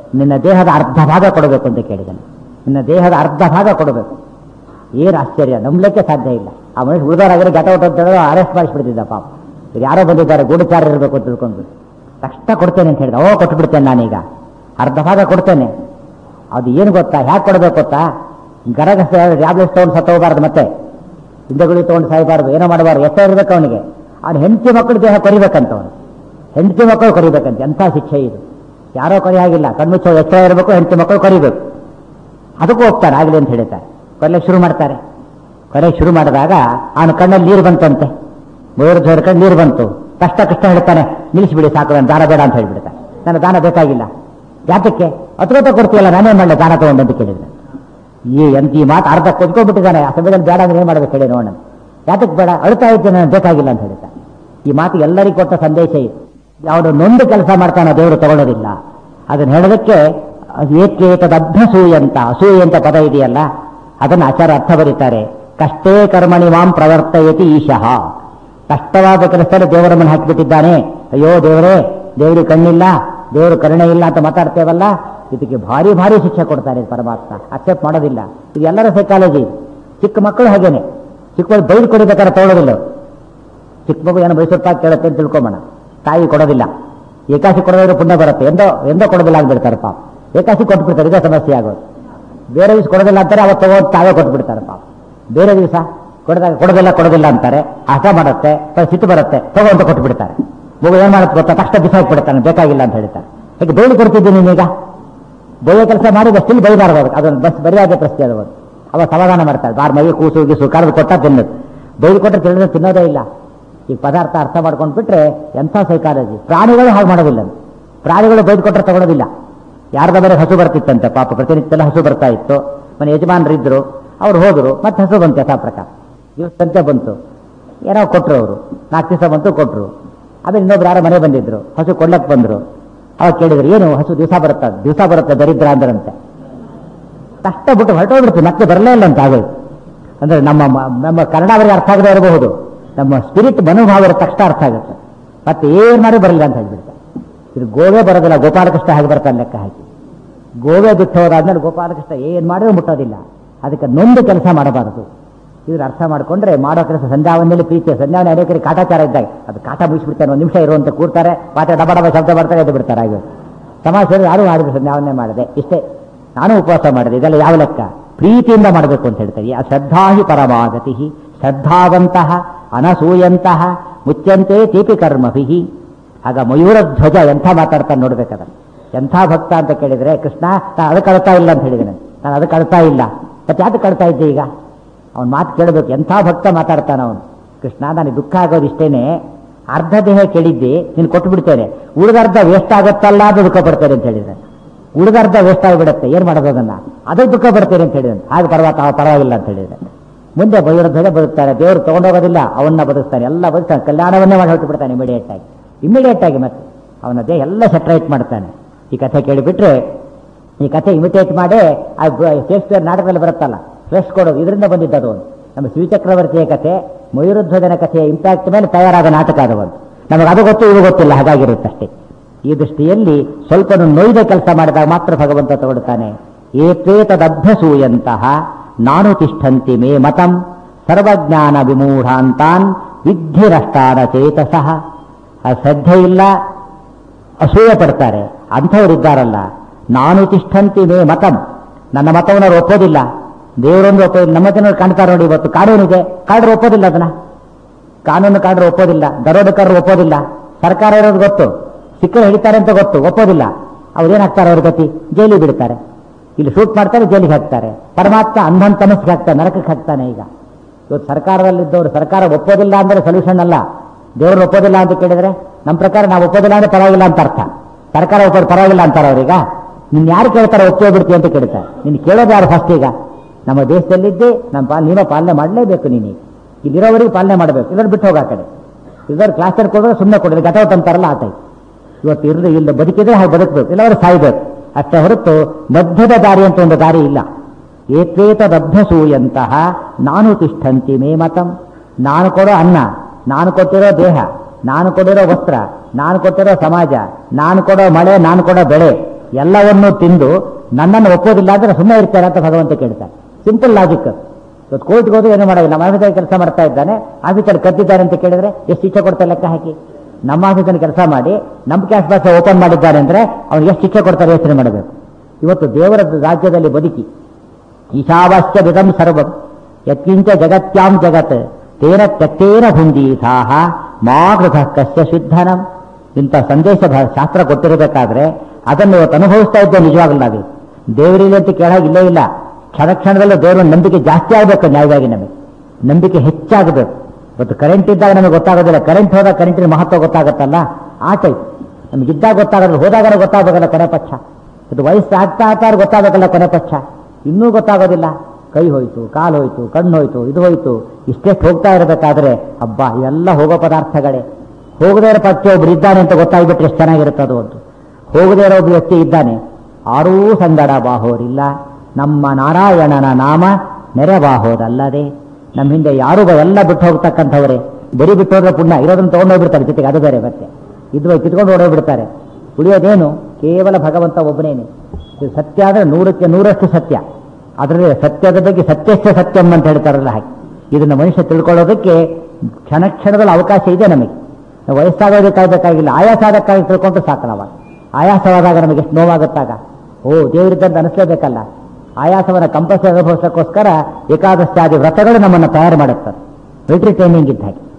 ನಿನ್ನ ದೇಹದ ಅರ್ಧ ಭಾಗ ಕೊಡಬೇಕು ಅಂತ ಕೇಳಿದ್ದಾನೆ. ನಿನ್ನ ದೇಹದ ಅರ್ಧ ಭಾಗ ಕೊಡಬೇಕು. ಏನು ಆಶ್ಚರ್ಯ, ನಂಬಲಿಕ್ಕೆ ಸಾಧ್ಯ ಇಲ್ಲ. ಆ ಮನುಷ್ಯ ಉಳಿದವರಾಗಿರೋ ಗಟ ಊಟ ಅಂತ ಹೇಳಿದ್ರೆ ಅರೆಸ್ಟ್ ಮಾಡಿಸ್ಬಿಡ್ತಿದ್ದ ಪಾಪ. ಇದು ಯಾರೋ ಬಂದಿದ್ದಾರೆ ಗೂಢಚಾರ ಇರಬೇಕು ಅಂತ ತಿಳ್ಕೊಂಡು ತಕ್ಷಣ ಕೊಡ್ತೇನೆ ಅಂತ ಹೇಳಿದ. ಓ ಕೊಟ್ಬಿಡ್ತೇನೆ ನಾನೀಗ ಅರ್ಧ ಭಾಗ ಕೊಡ್ತೇನೆ. ಅದು ಏನು ಗೊತ್ತಾ, ಹ್ಯಾಕೆ ಕೊಡಬೇಕು ಗೊತ್ತಾ? ಗರಗ ಟ್ಯಾಬ್ಲೆಟ್ಸ್ ತೊಗೊಂಡು ಸತ್ತೋಗಬಾರ್ದು, ಮತ್ತೆ ಹಿಂದೆಗುಳಿ ತೊಗೊಂಡು ಸಾಯಬಾರ್ದು, ಏನೋ ಮಾಡಬಾರ್ದು. ಎಷ್ಟ ಇರಬೇಕು ಅವನಿಗೆ? ಅವ್ನು ಹೆಂಡತಿ ಮಕ್ಕಳು ದೇಹ ಕೊರಿಬೇಕಂತ, ಅವನು ಹೆಂಡತಿ ಮಕ್ಕಳು ಕೊರಿಬೇಕಂತ. ಎಂಥ ಶಿಕ್ಷೆ ಇದು! ಯಾರೋ ಕೊರಿ ಆಗಿಲ್ಲ, ಕಣ್ಮುಚ್ಚೋ ಎಚ್ಚರ ಇರಬೇಕು, ಹೆಂಡತಿ ಮಕ್ಕಳು ಕೊರಿಬೇಕು. ಅದಕ್ಕೂ ಹೋಗ್ತಾನೆ ಆಗಲಿ ಅಂತ ಹೇಳ್ತಾರೆ. ಕೊನೆಗೆ ಶುರು ಮಾಡ್ತಾರೆ. ಕೊನೆಗೆ ಶುರು ಮಾಡಿದಾಗ ಅವನ ಕಣ್ಣಲ್ಲಿ ನೀರು ಬಂತಂತೆ. ಮೂರು ಜೋರ ಕಣ್ಣು ನೀರು ಬಂತು. ಕಷ್ಟ ಕಷ್ಟ ಹೇಳ್ತಾನೆ, ನಿಲ್ಲಿಸಿಬಿಡಿ ಸಾಕು, ನಾನು ದಾನ ಬೇಡ ಅಂತ ಹೇಳ್ಬಿಡ್ತಾನೆ. ನನ್ನ ದಾನ ಬೇಕಾಗಿಲ್ಲ. ಯಾತಕ್ಕೆ? ಹತ್ರತ ಕೊಡ್ತೀಯಲ್ಲ, ನಾನೇ ಮಾಡಲೆ ದಾನ ತಗೊಂಡು ಅಂತ ಕೇಳಿದ್ರೆ. ಈ ಎಂತ ಈ ಮಾತು ಅರ್ಧ ಕೊಚ್ಕೊಂಡ್ಬಿಟ್ಟಿದ್ದಾನೆ. ಆ ಸಮಯದಲ್ಲಿ ಬೇಡ ಅಂದ್ರೆ ಏನು ಮಾಡ್ಬೇಕು ಹೇಳಿ ನೋಡೋಣ. ಯಾತಕ್ಕೆ ಬೇಡ? ಅಳ್ತಾ ಇದ್ದೇನೆ, ನಾನು ಬೇಕಾಗಿಲ್ಲ ಅಂತ ಹೇಳ್ತಾನೆ. ಈ ಮಾತು ಎಲ್ಲರಿಗೂ ಕೊಟ್ಟ ಸಂದೇಶ ಇದು. ಯಾವುದು ನೊಂದು ಕೆಲಸ ಮಾಡ್ತಾನೋ ದೇವರು ತಗೊಳ್ಳೋದಿಲ್ಲ. ಅದನ್ನು ಹೇಳೋದಕ್ಕೆ ಏಕೇತದ ಅಭ್ಯಸೂಯ ಅಂತ ಅಸೂಯೆ ಅಂತ ಪದ ಇದೆಯಲ್ಲ, ಅದನ್ನು ಆಚಾರ ಅರ್ಥ ಬರೀತಾರೆ. ಕಷ್ಟೇ ಕರ್ಮಣಿ ಮಾಂ ಪ್ರವರ್ತಯತಿ ಈಶಃ. ಕಷ್ಟವಾದ ಕೆಲಸದಲ್ಲಿ ದೇವರನ್ನು ಹಾಕಿಬಿಟ್ಟಿದ್ದಾನೆ. ಅಯ್ಯೋ ದೇವರೇ, ದೇವರಿಗೆ ಕಣ್ಣಿಲ್ಲ, ದೇವರು ಕರುಣೆ ಇಲ್ಲ ಅಂತ ಮಾತಾಡ್ತೇವಲ್ಲ, ಇದಕ್ಕೆ ಭಾರಿ ಭಾರಿ ಶಿಕ್ಷೆ ಕೊಡ್ತಾರೆ ಪರಮಾತ್ಮ. ಅಕ್ಸೆಪ್ಟ್ ಮಾಡೋದಿಲ್ಲ. ಇದು ಎಲ್ಲರ ಸೈಕಾಲಜಿ. ಚಿಕ್ಕ ಮಕ್ಕಳು ಹಾಗೇನೆ, ಚಿಕ್ಕ ಮಕ್ಕಳು ಬೈದು ಕೊಡಬೇಕಾದ್ರೆ ತಗೊಳ್ಳೋದಿಲ್ಲ. ಚಿಕ್ಕ ಮಗು ಏನೋ ಬಯಸುತ್ತಾ ಕೇಳುತ್ತೆ ಅಂತ ತಿಳ್ಕೊಂಬೋಣ. ತಾಯಿ ಕೊಡೋದಿಲ್ಲ. ಏಕಾಸಿ ಕೊಡೋದ್ರೆ ಪುಣ್ಯ ಬರುತ್ತೆ, ಎಂದೋ ಎಂದೋ ಕೊಡೋದಿಲ್ಲ ಅಂದ್ಬಿಡ್ತಾರೆ ಪಾಪ. ಏಕಾಸಿ ಕೊಟ್ಬಿಡ್ತಾರೆ, ಇದೇ ಸಮಸ್ಯೆ ಆಗೋದು. ಬೇರೆ ದಿವಸ ಕೊಡೋದಿಲ್ಲ ಅಂತಾರೆ, ಅವತ್ತು ತಗೋ ತಾವೇ ಕೊಟ್ಬಿಡ್ತಾರೆ ಪಾಪ. ಬೇರೆ ದಿವಸ ಕೊಡದಾಗ ಕೊಡೋದಿಲ್ಲ ಕೊಡೋದಿಲ್ಲ ಅಂತಾರೆ, ಹಸ ಮಾಡುತ್ತೆ, ಸಿಟ್ಟು ಬರುತ್ತೆ, ತಗೋ ಅಂತ ಕೊಟ್ಬಿಡ್ತಾರೆ. ಮಗು ಏನ್ ಮಾಡುತ್ತೆ ಗೊತ್ತಾ? ತಕ್ಷಣ ಬಿಸಾಕ್ಬಿಡ್ತಾನೆ, ಬೇಕಾಗಿಲ್ಲ ಅಂತ ಹೇಳ್ತಾರೆ. ಹೇಗೆ ಬೈದು ಕೊಡ್ತಿದ್ದೀನಿ ನೀನೀಗ? ಬೈಯೋ ಕೆಲಸ ಮಾಡಿದ ಸ್ಟಿಲ್ ಬೈಬಾರ್ದು. ಅದೊಂದು ಬಸ್ ಬರಿಯಾದ ಪ್ರಶ್ನೆ ಅದು. ಅವ ಸಮಾಧಾನ ಮಾಡ್ತಾರೆ. ಬಾರ್ ಮೈ ಕೂಸು ಗೀಸು ಕರೆದು ಕೊಟ್ಟ ತಿನ್ನೋದು. ಬೈದು ಕೊಟ್ಟರೆ ತಿಳಿದ್ರೆ ತಿನ್ನೋದೇ ಇಲ್ಲ. ಈ ಪದಾರ್ಥ ಅರ್ಥ ಮಾಡ್ಕೊಂಡು ಬಿಟ್ರೆ ಎಂಥ ಸೈಕಾಲಜಿ. ಪ್ರಾಣಿಗಳು ಹಾಗೆ ಮಾಡೋದಿಲ್ಲ. ಪ್ರಾಣಿಗಳು ಬೈದು ಕೊಟ್ಟರೆ ತಗೊಳ್ಳೋದಿಲ್ಲ. ಯಾರ್ದ ಬೇರೆ ಹಸು ಬರ್ತಿತ್ತಂತೆ ಪಾಪ, ಪ್ರತಿನಿತ್ಯ ಹಸು ಬರ್ತಾ ಇತ್ತು. ಮನೆ ಯಜಮಾನರಿದ್ರು, ಅವ್ರು ಹೋದ್ರು, ಮತ್ತೆ ಹಸು ಬಂತು ಯಥಾ ಪ್ರಕಾರ. ದಿವಸ ಸಂತೆ ಬಂತು, ಏನೋ ಕೊಟ್ಟರು ಅವರು. ನಾಲ್ಕು ದಿವಸ ಬಂತು ಕೊಟ್ಟರು. ಆಮೇಲೆ ಇನ್ನೊಬ್ರು ಯಾರೋ ಮನೆ ಬಂದಿದ್ರು, ಹಸು ಕೊಳ್ಳಕ್ಕೆ ಬಂದರು. ಅವಾಗ ಕೇಳಿದ್ರು, ಏನು ಹಸು ದಿವಸ ಬರುತ್ತಾ? ದಿವಸ ಬರುತ್ತೆ ದರಿದ್ರ ಅಂದ್ರಂತೆ. ಕಷ್ಟ ಬಿಟ್ಟು ಹೊರಟೋಗ್ಬಿಡ್ತು, ಮತ್ತೆ ಬರಲೇ ಇಲ್ಲ ಅಂತ ಆಗೋದು. ಅಂದ್ರೆ ನಮ್ಮ ನಮ್ಮ ಕನ್ನಡ ಅವರಿಗೆ ಅರ್ಥ ಆಗದೆ ಇರಬಹುದು, ನಮ್ಮ ಸ್ಪಿರಿಟ್ ಮನೋಭಾವರ ತಕ್ಷಣ ಅರ್ಥ ಆಗುತ್ತೆ. ಮತ್ತೆ ಏನ್ ಮಾಡಿ ಬರಲಿಲ್ಲ ಅಂತ ಹೇಳ್ಬಿಡ್ತಾರೆ. ಇದು ಗೋವೇ ಬರೋದಿಲ್ಲ, ಗೋಪಾಲಕೃಷ್ಣ ಹಾಗೆ ಬರ್ತಾನೆ ಲೆಕ್ಕ ಹಾಕಿ. ಗೋವೇ ಬಿಟ್ಟು ಹೋದಾದ್ಮೇಲೆ ಗೋಪಾಲಕೃಷ್ಣ ಏನ್ ಮಾಡಿದ್ರು ಮುಟ್ಟೋದಿಲ್ಲ. ಅದಕ್ಕೆ ನೊಂದು ಕೆಲಸ ಮಾಡಬಾರದು. ಇದ್ರ ಅರ್ಥ ಮಾಡ್ಕೊಂಡ್ರೆ ಮಾಡೋ ಕೆಲಸ. ಸಂಧ್ಯಾವನೆಯಲ್ಲಿ ಪ್ರೀತಿ, ಸಂಧ್ಯಾವನೆ ಅನೇಕರಿಗೆ ಕಾಟಾಚಾರ ಇದ್ದಾಗ ಅದು ಕಾಟ ಮುಗಿಸ್ಬಿಡ್ತಾರೆ. ಒಂದು ನಿಮಿಷ ಇರುವಂತ ಕೂರ್ತಾರೆ, ಪಾಠ ಡಬ ಡಬ ಶಬ್ದ ಬರ್ತಾರೆ, ಎದ್ದು ಬಿಡ್ತಾರೆ. ಹಾಗೆ ಸಮಾಜದಲ್ಲಿ ಯಾರು ಮಾಡಿದ್ರೆ ಸಂಧ್ಯಾವನೆ ಮಾಡಿದೆ ಇಷ್ಟೇ, ನಾನು ಉಪವಾಸ ಮಾಡಿದೆ, ಇದೆಲ್ಲ ಯಾವ ಲೆಕ್ಕ? ಪ್ರೀತಿಯಿಂದ ಮಾಡಬೇಕು ಅಂತ ಹೇಳ್ತಾರೆ. ಶ್ರದ್ಧಾಹಿ ಪರಮಾಗತಿ, ಶ್ರದ್ಧಾವಂತಹ ಅನಸೂಯಂತಹ ಮುಚ್ಚಂತೆ ತೀಪಿ ಕರ್ಮಭಿಹಿ. ಆಗ ಮಯೂರ ಧ್ವಜ ಎಂಥ ಮಾತಾಡ್ತಾನೆ ನೋಡ್ಬೇಕಾದ್ರೆ. ಎಂಥ ಭಕ್ತ ಅಂತ ಕೇಳಿದ್ರೆ, ಕೃಷ್ಣ ನಾನು ಅದಕ್ಕೆ ಅಳ್ತಾ ಇಲ್ಲ ಅಂತ ಹೇಳಿದ್ದೇನೆ, ನಾನು ಅದಕ್ಕೆ ಅಳ್ತಾ ಇಲ್ಲ, ಮತ್ತೆ ಯಾಕೆ ಅಳ್ತಾ ಇದ್ದೆ ಈಗ? ಅವನ ಮಾತು ಕೇಳಬೇಕು. ಎಂಥ ಭಕ್ತ ಮಾತಾಡ್ತಾನೆ ಅವನು. ಕೃಷ್ಣ ನನಗೆ ದುಃಖ ಆಗೋದು ಇಷ್ಟೇನೆ, ಅರ್ಧ ದೇಹ ಕೇಳಿದ್ದೆ ನೀನು ಕೊಟ್ಟು ಬಿಡ್ತೇನೆ, ಉಳಿದರ್ಧ ವೇಸ್ಟ್ ಆಗುತ್ತಲ್ಲ ಅದು ದುಃಖ ಪಡ್ತೇನೆ ಅಂತ ಹೇಳಿದ್ರೆ. ಉಳಿದರ್ಧ ವೇಸ್ಟ್ ಆಗಿಬಿಡುತ್ತೆ, ಏನ್ ಮಾಡೋದು ಅದನ್ನ, ಅದಕ್ಕೆ ದುಃಖ ಪಡ್ತೇನೆ ಅಂತ ಹೇಳಿದ್ರೆ. ಹಾಗೆ ಪರವಾಗಿ ಪರವಾಗಿಲ್ಲ ಅಂತ ಹೇಳಿದ್ರೆ. ಮುಂದೆ ಬೈರ ಧ್ವಜ ಬದುಕ್ತಾನೆ, ದೇವರು ತಗೊಂಡೋಗೋದಿಲ್ಲ, ಅವನ್ನ ಬದುಕ್ತಾನೆ, ಎಲ್ಲ ಬದುಕ್ತಾನೆ, ಕಲ್ಯಾಣವನ್ನೇ ಮಾಡಿ ಹೊರಟು ಬಿಡ್ತಾನೆ ಇಮಿಡಿಯೇಟ್ ಆಗಿ. ಇಮಿಡಿಯೇಟ್ ಆಗಿ ಮತ್ತೆ ಅವನ ದೇಹ ಎಲ್ಲ ಸೆಟ್ರೈಟ್ ಮಾಡ್ತಾನೆ. ಈ ಕಥೆ ಕೇಳಿಬಿಟ್ರೆ, ಈ ಕಥೆ ಇಮಿಟೇಟ್ ಮಾಡಿ ಆ ಶೇಕ್ಸ್ಪಿಯರ್ ನಾಟಕದಲ್ಲಿ ಬರುತ್ತಲ್ಲ, ಫ್ರೆಶ್ ಕೊಡೋದು, ಇದರಿಂದ ಬಂದಿದ್ದದು. ನಮ್ಮ ಶಿವಚಕ್ರವರ್ತಿಯ ಕಥೆ, ಮಯೂರಧ್ವಜನ ಕಥೆಯ ಇಂಪ್ಯಾಕ್ಟ್ ಮೇಲೆ ತಯಾರಾದ ನಾಟಕ ಅದು. ಒಂದು ನಮಗೆ ಅದು ಗೊತ್ತು, ಇದು ಗೊತ್ತಿಲ್ಲ, ಹಾಗಾಗಿರುತ್ತೆ ಅಷ್ಟೇ. ಈ ದೃಷ್ಟಿಯಲ್ಲಿ ಸ್ವಲ್ಪ ನೋಯ್ದ ಕೆಲಸ ಮಾಡಿದಾಗ ಮಾತ್ರ ಭಗವಂತ ತಗೊಳ್ತಾನೆ. ಏತೇತದಭ್ಯಸೂಯಂತಹ ನಾನು ತಿಷ್ಠಂತಿ ಮೇ ಮತಂ ಸರ್ವಜ್ಞಾನ ವಿಮೂಢಾಂತಾನ್ ವಿದ್ಧಿರಷ್ಟಾನ ಚೇತಸಃ. ಆ ಶ್ರದ್ಧೆ ಇಲ್ಲ, ಅಸೂಯೆ ಪಡ್ತಾರೆ ಅಂಥವರಿದ್ದಾರಲ್ಲ. ನಾನು ತಿಷ್ಠಂತಿ ಮೇ ಮತಂ, ನನ್ನ ಮತವನ್ನು ಒಪ್ಪೋದಿಲ್ಲ. ದೇವರೊಂದು ಒಪ್ಪೋದಿಲ್ಲ. ನಮ್ಮ ಜನರು ಕಾಣ್ತಾರೆ ನೋಡಿ, ಇವತ್ತು ಕಾನೂನಿದೆ, ಕಾಡ್ರು ಒಪ್ಪೋದಿಲ್ಲ, ಅದನ್ನ ಕಾನೂನು ಕಾಡ್ರು ಒಪ್ಪೋದಿಲ್ಲ, ದರೋಡೆಕಾರರು ಒಪ್ಪೋದಿಲ್ಲ. ಸರ್ಕಾರ ಇರೋದು ಗೊತ್ತು, ಸಿಕ್ಕರೆ ಹಿಡಿತಾರೆ ಅಂತ ಗೊತ್ತು, ಒಪ್ಪೋದಿಲ್ಲ. ಅವ್ರೇನಾಗ್ತಾರೆ, ಅವ್ರ ಗತಿ ಜೈಲಿಗೆ ಬಿಡ್ತಾರೆ. ಇಲ್ಲಿ ಶೂಟ್ ಮಾಡ್ತಾರೆ, ಜೈಲಿಗೆ ಹಾಕ್ತಾರೆ. ಪರಮಾತ್ಮ ಅಂಧನ್ ತಮಸ್ಗೆ ಹಾಕ್ತಾನೆ, ನರಕಕ್ಕೆ ಹಾಕ್ತಾನೆ. ಈಗ ಇವತ್ತು ಸರ್ಕಾರದಲ್ಲಿದ್ದವರು ಸರ್ಕಾರ ಒಪ್ಪೋದಿಲ್ಲ ಅಂದ್ರೆ ಸೊಲ್ಯೂಷನ್ ಅಲ್ಲ. ದೇವರು ಒಪ್ಪೋದಿಲ್ಲ ಅಂತ ಕೇಳಿದ್ರೆ, ನಮ್ಮ ಪ್ರಕಾರ ನಾವು ಒಪ್ಪೋದಿಲ್ಲ ಅಂದ್ರೆ ಪರವಾಗಿಲ್ಲ ಅಂತ ಅರ್ಥ. ಸರ್ಕಾರ ಒಪ್ಪೋದು ಪರವಾಗಿಲ್ಲ ಅಂತಾರೆ ಅವ್ರೀಗ. ನಿನ್ ಯಾರು ಕೇಳ್ತಾರೆ ಒಪ್ಪೋಗ್ಬಿಡ್ತೀವಿ ಅಂತ ಕೇಳ್ತಾರೆ. ನಿನ್ ಕೇಳೋದು ಯಾರು ಫಸ್ಟ್? ಈಗ ನಮ್ಮ ದೇಶದಲ್ಲಿದ್ದೆ ನಮ್ಮ ಪಾಲ್ ನೀನೋ ಪಾಲನೆ ಮಾಡಲೇಬೇಕು. ನೀನು ಇಲ್ಲಿರೋವರೆಗೆ ಪಾಲನೆ ಮಾಡಬೇಕು, ಇದನ್ನು ಬಿಟ್ಟು ಹೋಗ ಆ ಕಡೆ. ಇಲ್ಲವ್ರು ಕ್ಲಾಸಲ್ಲಿ ಕೊಡೋದು ಸುಮ್ಮನೆ ಕೊಡೋದು, ಗಟೌಟ್ ಅಂತಾರಲ್ಲ ಆ ಟೈಪ್. ಇವತ್ತು ಇರಲಿ, ಇಲ್ಲ ಬದುಕಿದ್ರೆ ಹಾಗೆ ಬದುಕಬೇಕು, ಇಲ್ಲವರು ಸಾಯ್ಬೇಕು ಅಷ್ಟೇ ಹೊರತು ಮಧ್ಯದ ದಾರಿ ಅಂತ ಒಂದು ದಾರಿ ಇಲ್ಲ. ಏತೇತದಭ್ಯಸೂಯಂತಹ ನಾನು ತಿಷ್ಠಂತಿ ಮೇ ಮತಂ. ನಾನು ಕೊಡೋ ಅನ್ನ, ನಾನು ಕೊಟ್ಟಿರೋ ದೇಹ, ನಾನು ಕೊಟ್ಟಿರೋ ವಸ್ತ್ರ, ನಾನು ಕೊಟ್ಟಿರೋ ಸಮಾಜ, ನಾನು ಕೊಡೋ ಮಳೆ, ನಾನು ಕೊಡೋ ಬೆಳೆ, ಎಲ್ಲವನ್ನೂ ತಿಂದು ನನ್ನನ್ನು ಒಪ್ಪೋದಿಲ್ಲ ಅಂದ್ರೆ ಸುಮ್ಮನೆ ಇರ್ತಾರೆ ಅಂತ ಭಗವಂತ ಕೇಳ್ತಾನೆ. Simple logic. ಇವತ್ತು ಕೋರ್ಟ್ಗೆ ಹೋದ್ರೆ ಏನು ಮಾಡೋದು, ನಮ್ಮ ಆಫೀಸಲ್ಲಿ ಕೆಲಸ ಮಾಡ್ತಾ ಇದ್ದಾನೆ, ಆಫೀಸಲ್ಲಿ ಕದ್ದಿದ್ದಾರೆ ಅಂತ ಕೇಳಿದ್ರೆ ಎಷ್ಟು ಶಿಕ್ಷೆ ಕೊಡ್ತಾರೆ ಲೆಕ್ಕ ಹಾಕಿ. ನಮ್ಮ ಆಫೀಸಲ್ಲಿ ಕೆಲಸ ಮಾಡಿ ನಮ್ಮ ಕ್ಯಾಶ್ ಬಾಕ್ಸ್ ಓಪನ್ ಮಾಡಿದ್ದಾರೆ ಅಂದ್ರೆ ಅವ್ನಿಗೆ ಎಷ್ಟು ಶಿಕ್ಷೆ ಕೊಡ್ತಾರೆ ಯೋಚನೆ ಮಾಡಬೇಕು. ಇವತ್ತು ದೇವರ ರಾಜ್ಯದಲ್ಲಿ ಬದುಕಿ ಈಶಾವಾಸ್ಯ ವಿಧಂ ಸರ್ವಂ ಯತ್ಕಿಂಚ ಜಗತ್ಯಾಂ ಜಗತ್ ತೇನ ತ್ಯಕ್ತೇನ ಭುಂಜಿ ಸಾಹ ಮಾ ಕೃತ ಕಸ್ಯ ಶುದ್ಧನಂ. ಇಂಥ ಸಂದೇಶ ಶಾಸ್ತ್ರ ಕೊಟ್ಟಿರಬೇಕಾದ್ರೆ ಅದನ್ನು ಇವತ್ತು ಅನುಭವಿಸ್ತಾ ಇದ್ದೇವೆ. ನಿಜವಾಗಲ್ಲ ನಾವೇ ದೇವರಿಗೆ ಅಂತ ಕೇಳಾಗಿಲ್ಲೇ ಇಲ್ಲ. ಕ್ಷಣ ಕ್ಷಣದಲ್ಲೂ ದೇವರ ನಂಬಿಕೆ ಜಾಸ್ತಿ ಆಗಬೇಕು. ನ್ಯಾಯವಾಗಿ ನಮಗೆ ನಂಬಿಕೆ ಹೆಚ್ಚಾಗಬೇಕು. ಇವತ್ತು ಕರೆಂಟ್ ಇದ್ದಾಗ ನಮಗೆ ಗೊತ್ತಾಗೋದಿಲ್ಲ, ಕರೆಂಟ್ ಹೋದಾಗ ಕರೆಂಟಿನ ಮಹತ್ವ ಗೊತ್ತಾಗುತ್ತಲ್ಲ, ಆ ಟೈಪ್ ನಮಗಿದ್ದಾಗ ಗೊತ್ತಾಗೋದು, ಹೋದಾಗ ಗೊತ್ತಾಗಬೇಕಲ್ಲ ಕೊನೆ ಪಕ್ಷ. ಇದು ವಯಸ್ಸು ಆಗ್ತಾ ಆಗ್ತಾ ಗೊತ್ತಾಗಬೇಕಲ್ಲ ಕೊನೆ ಪಕ್ಷ. ಇನ್ನೂ ಗೊತ್ತಾಗೋದಿಲ್ಲ. ಕೈ ಹೋಯ್ತು, ಕಾಲು ಹೋಯ್ತು, ಕಣ್ಣು ಹೋಯ್ತು, ಇದು ಹೋಯ್ತು, ಇಷ್ಟೆಷ್ಟು ಹೋಗ್ತಾ ಇರಬೇಕಾದ್ರೆ ಹಬ್ಬ ಇವೆಲ್ಲ ಹೋಗೋ ಪದಾರ್ಥಗಳೇ. ಹೋಗದೇ ಇರೋ ಪಕ್ಷ ಒಬ್ರು ಇದ್ದಾನೆ ಅಂತ ಗೊತ್ತಾಗ್ಬಿಟ್ರೆ ಎಷ್ಟು ಚೆನ್ನಾಗಿರುತ್ತೆ ಅದು. ಒಂದು ಹೋಗದೇ ಇರೋ ಒಬ್ಬ ವ್ಯಕ್ತಿ ಇದ್ದಾನೆ, ಆರೂ ಸಂಗಡ ಬಾಹೋರಿಲ್ಲ, ನಮ್ಮ ನಾರಾಯಣನ ನಾಮ ನೆರೆಬಾಹೋದಲ್ಲದೆ. ನಮ್ಮ ಹಿಂದೆ ಯಾರು ಎಲ್ಲ ಬಿಟ್ಟು ಹೋಗ್ತಕ್ಕಂಥವ್ರೆ. ಬರೀ ಬಿಟ್ಟು ಹೋದ್ರೆ ಪುಣ್ಯ, ಇರೋದನ್ನು ತೊಗೊಂಡೋಗ್ಬಿಡ್ತಾರೆ ಜೊತೆಗೆ, ಅದು ಬೇರೆ. ಮತ್ತೆ ಇದ್ವ ಕಿತ್ಕೊಂಡು ಓಡೋಗ್ಬಿಡ್ತಾರೆ. ಉಳಿಯೋದೇನು ಕೇವಲ ಭಗವಂತ ಒಬ್ಬನೇನೆ. ಇದು ಸತ್ಯ ಅಂದರೆ ನೂರಕ್ಕೆ ನೂರಷ್ಟು ಸತ್ಯ. ಅದರಲ್ಲಿ ಸತ್ಯದ ಬಗ್ಗೆ ಸತ್ಯಶ್ಚ ಸತ್ಯಂ ಅಂತ ಹೇಳ್ತಾರಲ್ಲ ಹಾಗೆ. ಇದನ್ನು ಮನುಷ್ಯ ತಿಳ್ಕೊಳ್ಳೋದಕ್ಕೆ ಕ್ಷಣ ಕ್ಷಣದಲ್ಲಿ ಅವಕಾಶ ಇದೆ ನಮಗೆ. ವಯಸ್ಸಾಗೋದಕ್ಕಾಗಬೇಕಾಗಿಲ್ಲ, ಆಯಾಸ ಆದಕ್ಕಾಗಿ ತಿಳ್ಕೊಂಡ್ರೆ ಸಾಕನವ. ಆಯಾಸವಾದಾಗ ನಮಗೆ ಎಷ್ಟು ನೋವಾಗುತ್ತಾಗ ಓ ದೇವರಿದ್ದಂತ ಅನಿಸ್ಲೇಬೇಕಲ್ಲ. ಆಯಾಸವನ್ನು ಕಂಪಲ್ಸರಿ ಅನುಭವಿಸೋಕ್ಕೋಸ್ಕರ ಏಕಾದಶಾದಿ ವ್ರತಗಳು ನಮ್ಮನ್ನು ತಯಾರು ಮಾಡುತ್ತದೆ. ಮಿಲಿಟರಿ ಟ್ರೈನಿಂಗ್ ಇದ್ದ ಹಾಗೆ.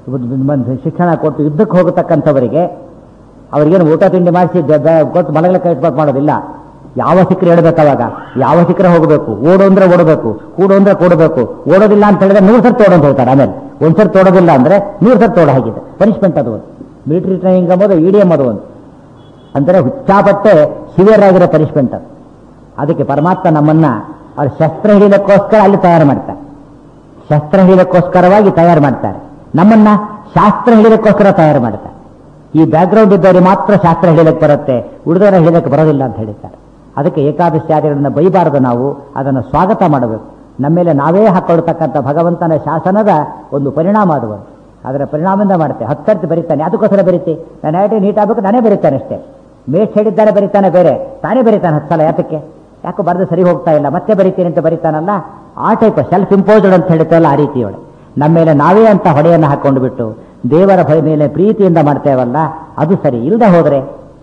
ಶಿಕ್ಷಣ ಕೊಟ್ಟು ಯುದ್ಧಕ್ಕೆ ಹೋಗತಕ್ಕಂಥವರಿಗೆ ಅವ್ರಿಗೇನು ಊಟ ತಿಂಡಿ ಮಾಡಿಸಿ ಕೊಟ್ಟು ಮಲಗಲಿಕ್ಕೆ ಇಟ್ಬೇಕು ಮಾಡೋದಿಲ್ಲ. ಯಾವ ಸಿಕ್ಕರೆ ಹೇಳ್ಬೇಕಾವಾಗ ಯಾವ ಸಿಕ್ಕರೆ ಹೋಗಬೇಕು. ಓಡು ಅಂದ್ರೆ ಓಡಬೇಕು, ಕೂಡು ಅಂದ್ರೆ ಕೂಡಬೇಕು. ಓಡೋದಿಲ್ಲ ಅಂತ ಹೇಳಿದ್ರೆ ನೂರು ಸರ್ತಿ ಓಡೋದು ಹೇಳ್ತಾರೆ. ಆಮೇಲೆ ಒಂದ್ಸರಿ ತೋಡೋದಿಲ್ಲ ಅಂದ್ರೆ ನೂರು ಸರ್ತಿ ತೋಡ ಹಾಗಿದೆ. ಪನಿಷ್ಮೆಂಟ್ ಅದು ಒಂದು. ಮಿಲಿಟರಿ ಟ್ರೈನಿಂಗ್ ಅಂಬೋದು ಇ ಡಿ ಎಂ ಅದು ಒಂದು. ಅಂದರೆ ಹುಚ್ಚಾಪಟ್ಟೆ ಸಿವಿಯರ್ ಆಗಿರೋ ಪನಿಷ್ಮೆಂಟ್ ಅದು. ಅದಕ್ಕೆ ಪರಮಾತ್ಮ ನಮ್ಮನ್ನ ಅವ್ರ ಶಸ್ತ್ರ ಹಿಡಿಯಲಿಕ್ಕೋಸ್ಕರ ಅಲ್ಲಿ ತಯಾರು ಮಾಡ್ತಾರೆ. ಶಸ್ತ್ರ ಹಿಡಿಯಲಿಕ್ಕೋಸ್ಕರವಾಗಿ ತಯಾರು ಮಾಡ್ತಾರೆ. ನಮ್ಮನ್ನ ಶಾಸ್ತ್ರ ಹಿಡಿಯಲಿಕ್ಕೋಸ್ಕರ ತಯಾರು ಮಾಡ್ತಾರೆ. ಈ ಬ್ಯಾಕ್ಗ್ರೌಂಡ್ ಇದ್ದವರಿಗೆ ಮಾತ್ರ ಶಾಸ್ತ್ರ ಹಿಡಿಯಲಿಕ್ಕೆ ಬರುತ್ತೆ, ಉಳಿದವರ ಹಿಡಿಯಲಿಕ್ಕೆ ಬರೋದಿಲ್ಲ ಅಂತ ಹೇಳಿದ್ದಾರೆ. ಅದಕ್ಕೆ ಏಕಾದಶಾದಿಗಳನ್ನು ಬೈಬಾರದು, ನಾವು ಅದನ್ನು ಸ್ವಾಗತ ಮಾಡಬೇಕು. ನಮ್ಮ ಮೇಲೆ ನಾವೇ ಹಾಕೊಳ್ತಕ್ಕಂಥ ಭಗವಂತನ ಶಾಸನದ ಒಂದು ಪರಿಣಾಮ ಅದು. ಅದರ ಪರಿಣಾಮದಿಂದ ಮಾಡುತ್ತೆ. ಹತ್ತು ಸರ್ತಿ ಬರೀತಾನೆ, ಅದಕ್ಕೋಸ್ಕರ ಬರೀತಿ. ನಾನು ಐಟಿ ನೀಟ್ ಆಗಬೇಕು, ನಾನೇ ಬರೀತಾನೆ ಅಷ್ಟೇ. ಮೇಟ್ ಹೇಳಿದ್ದಾರೆ ಬರೀತಾನೆ ಬೇರೆ, ತಾನೇ ಬರೀತಾನೆ ಹತ್ತು ಸಲ. ಯಾತಕ್ಕೆ? ಯಾಕೋ ಬರೆದು ಸರಿ ಹೋಗ್ತಾ ಇಲ್ಲ, ಮತ್ತೆ ಬರೀತೀನಿ ಅಂತ ಬರೀತಾನಲ್ಲ. ಆ ಟೈಪ್ ಸೆಲ್ಫ್ ಇಂಪೋಸ್ಡ್ ಅಂತ ಹೇಳ್ತೇವಲ್ಲ, ಆ ರೀತಿಯೊಳಗೆ ನಮ್ಮ ಮೇಲೆ ನಾವೇ ಅಂತ ಹೊಡೆಯನ್ನು ಹಾಕೊಂಡು ಬಿಟ್ಟು ದೇವರ ಭಯ ಮೇಲೆ ಪ್ರೀತಿಯಿಂದ ಮಾಡ್ತೇವಲ್ಲ, ಅದು ಸರಿ. ಇಲ್ಲದೆ ಹೋದರೆ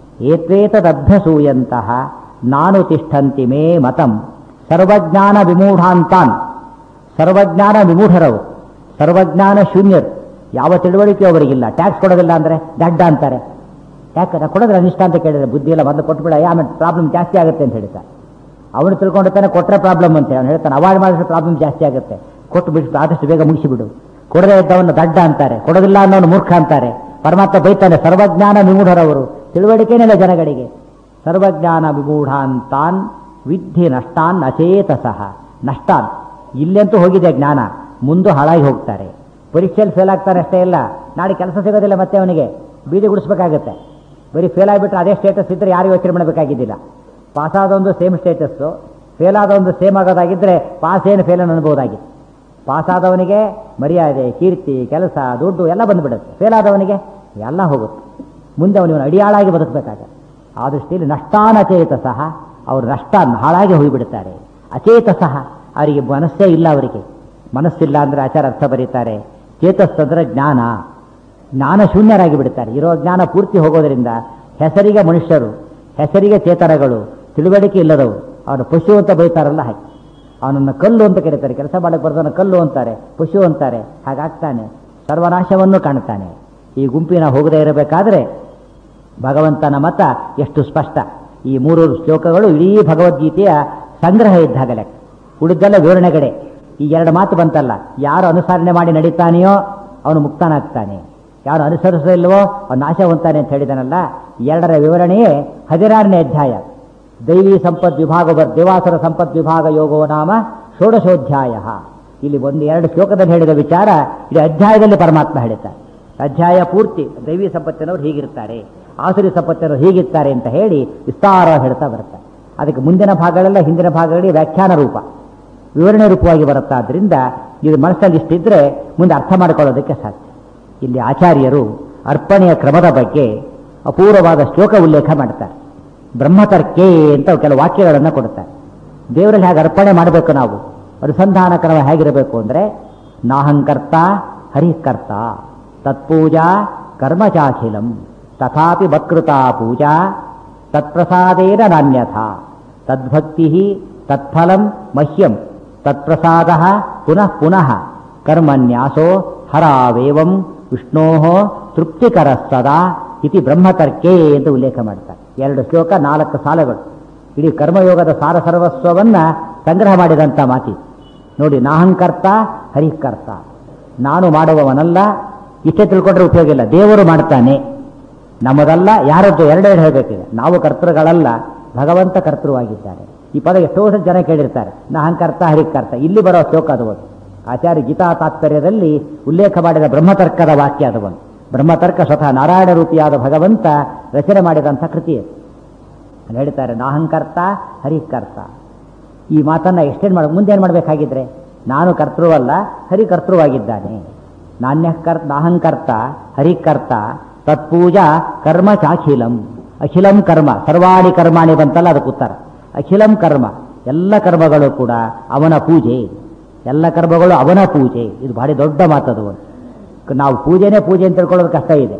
ಏತ್ವೇತದಭ್ಯಸೂಯಂತಹ ನಾನು ತಿಷ್ಠಂತಿ ಮೇ ಮತಂ ಸರ್ವಜ್ಞಾನ ವಿಮೂಢಾಂತಾನ್. ಸರ್ವಜ್ಞಾನ ವಿಮೂಢರವು, ಸರ್ವಜ್ಞಾನ ಶೂನ್ಯರು. ಯಾವ ತಿಳುವಳಿಕೆ ಅವರಿಗಿಲ್ಲ. ಟ್ಯಾಕ್ಸ್ ಕೊಡೋದಿಲ್ಲ ಅಂದರೆ ದಡ್ಡ ಅಂತಾರೆ. ಯಾಕೆ ನಾ ಕೊಡೋದ್ರೆ ಅನಿಷ್ಟ ಅಂತ ಕೇಳಿದ್ರೆ ಬುದ್ಧಿ ಎಲ್ಲ ಮೊದಲು ಕೊಟ್ಬಿಡ, ಆಮೇಲೆ ಪ್ರಾಬ್ಲಮ್ ಜಾಸ್ತಿ ಆಗುತ್ತೆ ಅಂತ ಹೇಳ್ತಾರೆ. ಅವನು ತಿಳ್ಕೊಂಡಿರ್ತಾನೆ ಕೊಟ್ಟರೆ ಪ್ರಾಬ್ಲಮ್ ಅಂತ ಅವನು ಹೇಳ್ತಾನೆ. ಅವಾಯ್ಡ್ ಮಾಡಿದ್ರೆ ಪ್ರಾಬ್ಲಮ್ ಜಾಸ್ತಿ ಆಗುತ್ತೆ, ಕೊಟ್ಟು ಬಿಟ್ಟು ಆದಷ್ಟು ಬೇಗ ಮುಗಿಸಿಬಿಡು. ಕೊಡದೇ ಇದ್ದವನ್ನ ದಡ್ಡ ಅಂತಾರೆ, ಕೊಡೋದಿಲ್ಲ ಅನ್ನೋನು ಮೂರ್ಖ ಅಂತಾರೆ. ಪರಮಾತ್ಮ ಬೈತಾನೆ ಸರ್ವಜ್ಞಾನ ವಿಮೂಢರವರು, ತಿಳುವಳಿಕೆನೇ ಜನಗಳಿಗೆ. ಸರ್ವಜ್ಞಾನ ವಿಮೂಢಾಂತಾನ್ ವಿದ್ಧಿ ನಷ್ಟಾನ್ ಅಚೇತಸಃ. ನಷ್ಟಾನ್ ಇಲ್ಲೆಂತೂ ಹೋಗಿದೆ ಜ್ಞಾನ, ಮುಂದೆ ಹಾಳಾಗಿ ಹೋಗ್ತಾರೆ. ಪರೀಕ್ಷೆಯಲ್ಲಿ ಫೇಲ್ ಆಗ್ತಾರೆ ಅಷ್ಟೇ ಇಲ್ಲ, ನಾಳೆ ಕೆಲಸ ಸಿಗೋದಿಲ್ಲ, ಮತ್ತೆ ಅವನಿಗೆ ಬೀದಿ ಗುಡಿಸ್ಬೇಕಾಗತ್ತೆ. ಬರೀ ಫೇಲ್ ಆಗಿಬಿಟ್ರೆ ಅದೇ ಸ್ಟೇಟಸ್ ಇದ್ದರೆ ಯಾರು ಯೋಚನೆ ಮಾಡಬೇಕಾಗಿದ್ದಿಲ್ಲ. ಪಾಸ್ ಆದೊಂದು ಸೇಮ್ ಸ್ಟೇಟಸ್ಸು, ಫೇಲ್ ಆದೊಂದು ಸೇಮ್ ಆಗೋದಾಗಿದ್ದರೆ ಪಾಸ್ ಏನು ಫೇಲ್ ಅನ್ಬೋದಾಗಿತ್ತು. ಪಾಸ್ ಆದವನಿಗೆ ಮರ್ಯಾದೆ, ಕೀರ್ತಿ, ಕೆಲಸ, ದುಡ್ಡು ಎಲ್ಲ ಬಂದುಬಿಡುತ್ತೆ. ಫೇಲ್ ಆದವನಿಗೆ ಎಲ್ಲ ಹೋಗುತ್ತೆ. ಮುಂದೆ ಅವನಿವನು ಅಡಿಯಾಳಾಗಿ ಬದುಕಬೇಕಾಗತ್ತೆ. ಆ ದೃಷ್ಟಿಯಲ್ಲಿ ನಷ್ಟಾನ್ ಅಚೇತಸಃ, ಅವರು ನಷ್ಟ ಹಾಳಾಗಿ ಹೋಗಿಬಿಡ್ತಾರೆ. ಅಚೇತಸಃ ಅವರಿಗೆ ಮನಸ್ಸೇ ಇಲ್ಲ. ಅವರಿಗೆ ಮನಸ್ಸಿಲ್ಲ ಅಂದರೆ ಆಚಾರ ಅರ್ಥ ಬರೀತಾರೆ. ಚೇತಸ್ಸಂದ್ರೆ ಜ್ಞಾನ, ಜ್ಞಾನ ಶೂನ್ಯರಾಗಿ ಬಿಡ್ತಾರೆ. ಇರೋ ಜ್ಞಾನ ಪೂರ್ತಿ ಹೋಗೋದರಿಂದ ಹೆಸರಿಗೆ ಮನುಷ್ಯರು, ಹೆಸರಿಗೆ ಚೇತನಗಳು, ತಿಳುವಳಿಕೆ ಇಲ್ಲದವು. ಅವನು ಪಶು ಅಂತ ಬೈತಾರಲ್ಲ ಹಾಗೆ. ಅವನನ್ನು ಕಲ್ಲು ಅಂತ ಕರೀತಾರೆ. ಕೆಲಸ ಮಾಡಕ್ಕೆ ಬರ್ದವನ ಕಲ್ಲು ಅಂತಾರೆ, ಪಶು ಅಂತಾರೆ. ಹಾಗಾಗ್ತಾನೆ, ಸರ್ವನಾಶವನ್ನು ಕಾಣ್ತಾನೆ. ಈ ಗುಂಪಿನ ಹೋಗದೇ ಇರಬೇಕಾದ್ರೆ ಭಗವಂತನ ಮತ ಎಷ್ಟು ಸ್ಪಷ್ಟ. ಈ ಮೂರು ಶ್ಲೋಕಗಳು ಇಡೀ ಭಗವದ್ಗೀತೆಯ ಸಂಗ್ರಹ ಇದ್ದಾಗ ಲೆಕ್ಕ. ಉಳಿದೆಲ್ಲ ವಿವರಣೆಗಡೆ. ಈ ಎರಡು ಮಾತು ಬಂತಲ್ಲ, ಯಾರು ಅನುಸರಣೆ ಮಾಡಿ ನಡೀತಾನೆಯೋ ಅವನು ಮುಕ್ತನಾಗ್ತಾನೆ, ಯಾರು ಅನುಸರಿಸಲಿಲ್ವೋ ಅವನು ನಾಶ ಹೊಂತಾನೆ ಅಂತ ಹೇಳಿದಾನಲ್ಲ. ಎರಡರ ವಿವರಣೆಯೇ ಹದಿನಾರನೇ ಅಧ್ಯಾಯ. ದೈವಿ ಸಂಪದ್ ವಿಭಾಗ ದೇವಾಸುರ ಸಂಪದ್ ವಿಭಾಗ ಯೋಗೋ ನಾಮ ಷೋಡಶೋಧ್ಯಾಯ. ಇಲ್ಲಿ ಒಂದು ಎರಡು ಶ್ಲೋಕದಲ್ಲಿ ಹೇಳಿದ ವಿಚಾರ ಇಡೀ ಅಧ್ಯಾಯದಲ್ಲಿ ಪರಮಾತ್ಮ ಹೇಳ್ತಾರೆ. ಅಧ್ಯಾಯ ಪೂರ್ತಿ ದೈವಿ ಸಂಪತ್ತಿನವರು ಹೀಗಿರ್ತಾರೆ, ಆಸುರಿ ಸಂಪತ್ತಿನವರು ಹೀಗಿರ್ತಾರೆ ಅಂತ ಹೇಳಿ ವಿಸ್ತಾರವಾಗಿ ಹೇಳ್ತಾ ಬರ್ತಾರೆ. ಅದಕ್ಕೆ ಮುಂದಿನ ಭಾಗಗಳೆಲ್ಲ ಹಿಂದಿನ ಭಾಗಗಳಿಗೆ ವ್ಯಾಖ್ಯಾನ ರೂಪ, ವಿವರಣೆ ರೂಪವಾಗಿ ಬರುತ್ತಾದ್ರಿಂದ ಇದು ಮನಸ್ಸಲ್ಲಿ ಇಷ್ಟಿದ್ರೆ ಮುಂದೆ ಅರ್ಥ ಮಾಡಿಕೊಳ್ಳೋದಕ್ಕೆ ಸಾಧ್ಯ. ಇಲ್ಲಿ ಆಚಾರ್ಯರು ಅರ್ಪಣೆಯ ಕ್ರಮದ ಬಗ್ಗೆ ಅಪೂರ್ವವಾದ ಶ್ಲೋಕ ಉಲ್ಲೇಖ ಮಾಡ್ತಾರೆ. ಬ್ರಹ್ಮತರ್ಕೆ ಅಂತ ಕೆಲವು ವಾಕ್ಯಗಳನ್ನು ಕೊಡುತ್ತಾರೆ. ದೇವರಲ್ಲಿ ಹೇಗೆ ಅರ್ಪಣೆ ಮಾಡಬೇಕು, ನಾವು ಅನುಸಂಧಾನ ಕ್ರಮ ಹೇಗಿರಬೇಕು ಅಂದರೆ ನಾಹಂಕರ್ತ ಹರಿಕರ್ತ ತತ್ಪೂಜಾ ಕರ್ಮಚಾಖಿಲಂ ತಥಾಪಿ ಮತ್ಕೃತಾ ಪೂಜಾ ತತ್ಪ್ರಸಾದೇನ ನಾನ್ಯಥ ತದ್ಭಕ್ತಿ ತತ್ಫಲಂ ಮಹ್ಯಂ ತತ್ಪ್ರಸಾದ ಪುನಃ ಪುನಃ ಕರ್ಮನ್ಯಾಸೋ ಹರಾವೇವಂ ವಿಷ್ಣೋ ತೃಪ್ತಿಕರ ಸದಾ ಇತಿ ಬ್ರಹ್ಮತರ್ಕೆ ಎಂದು ಉಲ್ಲೇಖ ಮಾಡ್ತಾರೆ. ಎರಡು ಶ್ಲೋಕ, ನಾಲ್ಕು ಸಾಲಗಳು, ಇಡೀ ಕರ್ಮಯೋಗದ ಸಾರ ಸರ್ವಸ್ವವನ್ನ ಸಂಗ್ರಹ ಮಾಡಿದಂಥ ಮಾತಿ ನೋಡಿ. ನಾಹಂಕರ್ತ ಹರಿಕರ್ತ, ನಾನು ಮಾಡುವವನಲ್ಲ, ಇಷ್ಟೇ ತಿಳ್ಕೊಂಡ್ರೆ ಉಪಯೋಗ ಇಲ್ಲ. ದೇವರು ಮಾಡ್ತಾನೆ, ನಮ್ಮದಲ್ಲ, ಯಾರದ್ದು ಎರಡೆರಡು ಹೇಳಬೇಕಿದೆ. ನಾವು ಕರ್ತೃಗಳಲ್ಲ, ಭಗವಂತ ಕರ್ತೃವಾಗಿದ್ದಾರೆ. ಈ ಪದ ಎಷ್ಟೋ ಜನ ಕೇಳಿರ್ತಾರೆ, ನಾಹಂಕರ್ತ ಹರಿಕರ್ತ. ಇಲ್ಲಿ ಬರೋ ಶ್ಲೋಕ ಅದು ಒಂದು. ಆಚಾರ್ಯ ಗೀತಾ ತಾತ್ಪರ್ಯದಲ್ಲಿ ಉಲ್ಲೇಖ ಮಾಡಿದ ಬ್ರಹ್ಮತರ್ಕದ ವಾಕ್ಯ ಅದು ಒಂದು. ಬ್ರಹ್ಮತರ್ಕ ಸ್ವತಃ ನಾರಾಯಣ ರೂಪಿಯಾದ ಭಗವಂತ ರಚನೆ ಮಾಡಿದಂಥ ಕೃತಿ ಅದು. ಅಲ್ಲಿ ಹೇಳ್ತಾರೆ ನಾಹಂಕರ್ತ ಹರಿಕರ್ತ. ಈ ಮಾತನ್ನು ಎಕ್ಸ್ಟೆಂಡ್ ಮಾಡಿ ಮುಂದೆ ಏನು ಮಾಡಬೇಕಾಗಿದ್ರೆ, ನಾನು ಕರ್ತೃವಲ್ಲ, ಹರಿಕರ್ತೃವಾಗಿದ್ದಾನೆ. ನಾಣ್ಯಕರ್ ನಾಹಂಕರ್ತ ಹರಿಕರ್ತ ತತ್ಪೂಜಾ ಕರ್ಮ ಚಾಖಿಲಂ. ಅಖಿಲಂ ಕರ್ಮ, ಸರ್ವಾಣಿ ಕರ್ಮಾಣಿ ಬಂತಲ್ಲ, ಅದಕ್ಕೆ ಉತ್ತರ. ಅಖಿಲಂ ಕರ್ಮ, ಎಲ್ಲ ಕರ್ಮಗಳು ಕೂಡ ಅವನ ಪೂಜೆ, ಎಲ್ಲ ಕರ್ಮಗಳು ಅವನ ಪೂಜೆ. ಇದು ಭಾರಿ ದೊಡ್ಡ ಮಾತದು. ನಾವು ಪೂಜೆನೇ ಪೂಜೆ ಅಂತ ತಿಳ್ಕೊಳ್ಳೋದು ಕಷ್ಟ ಇದೆ.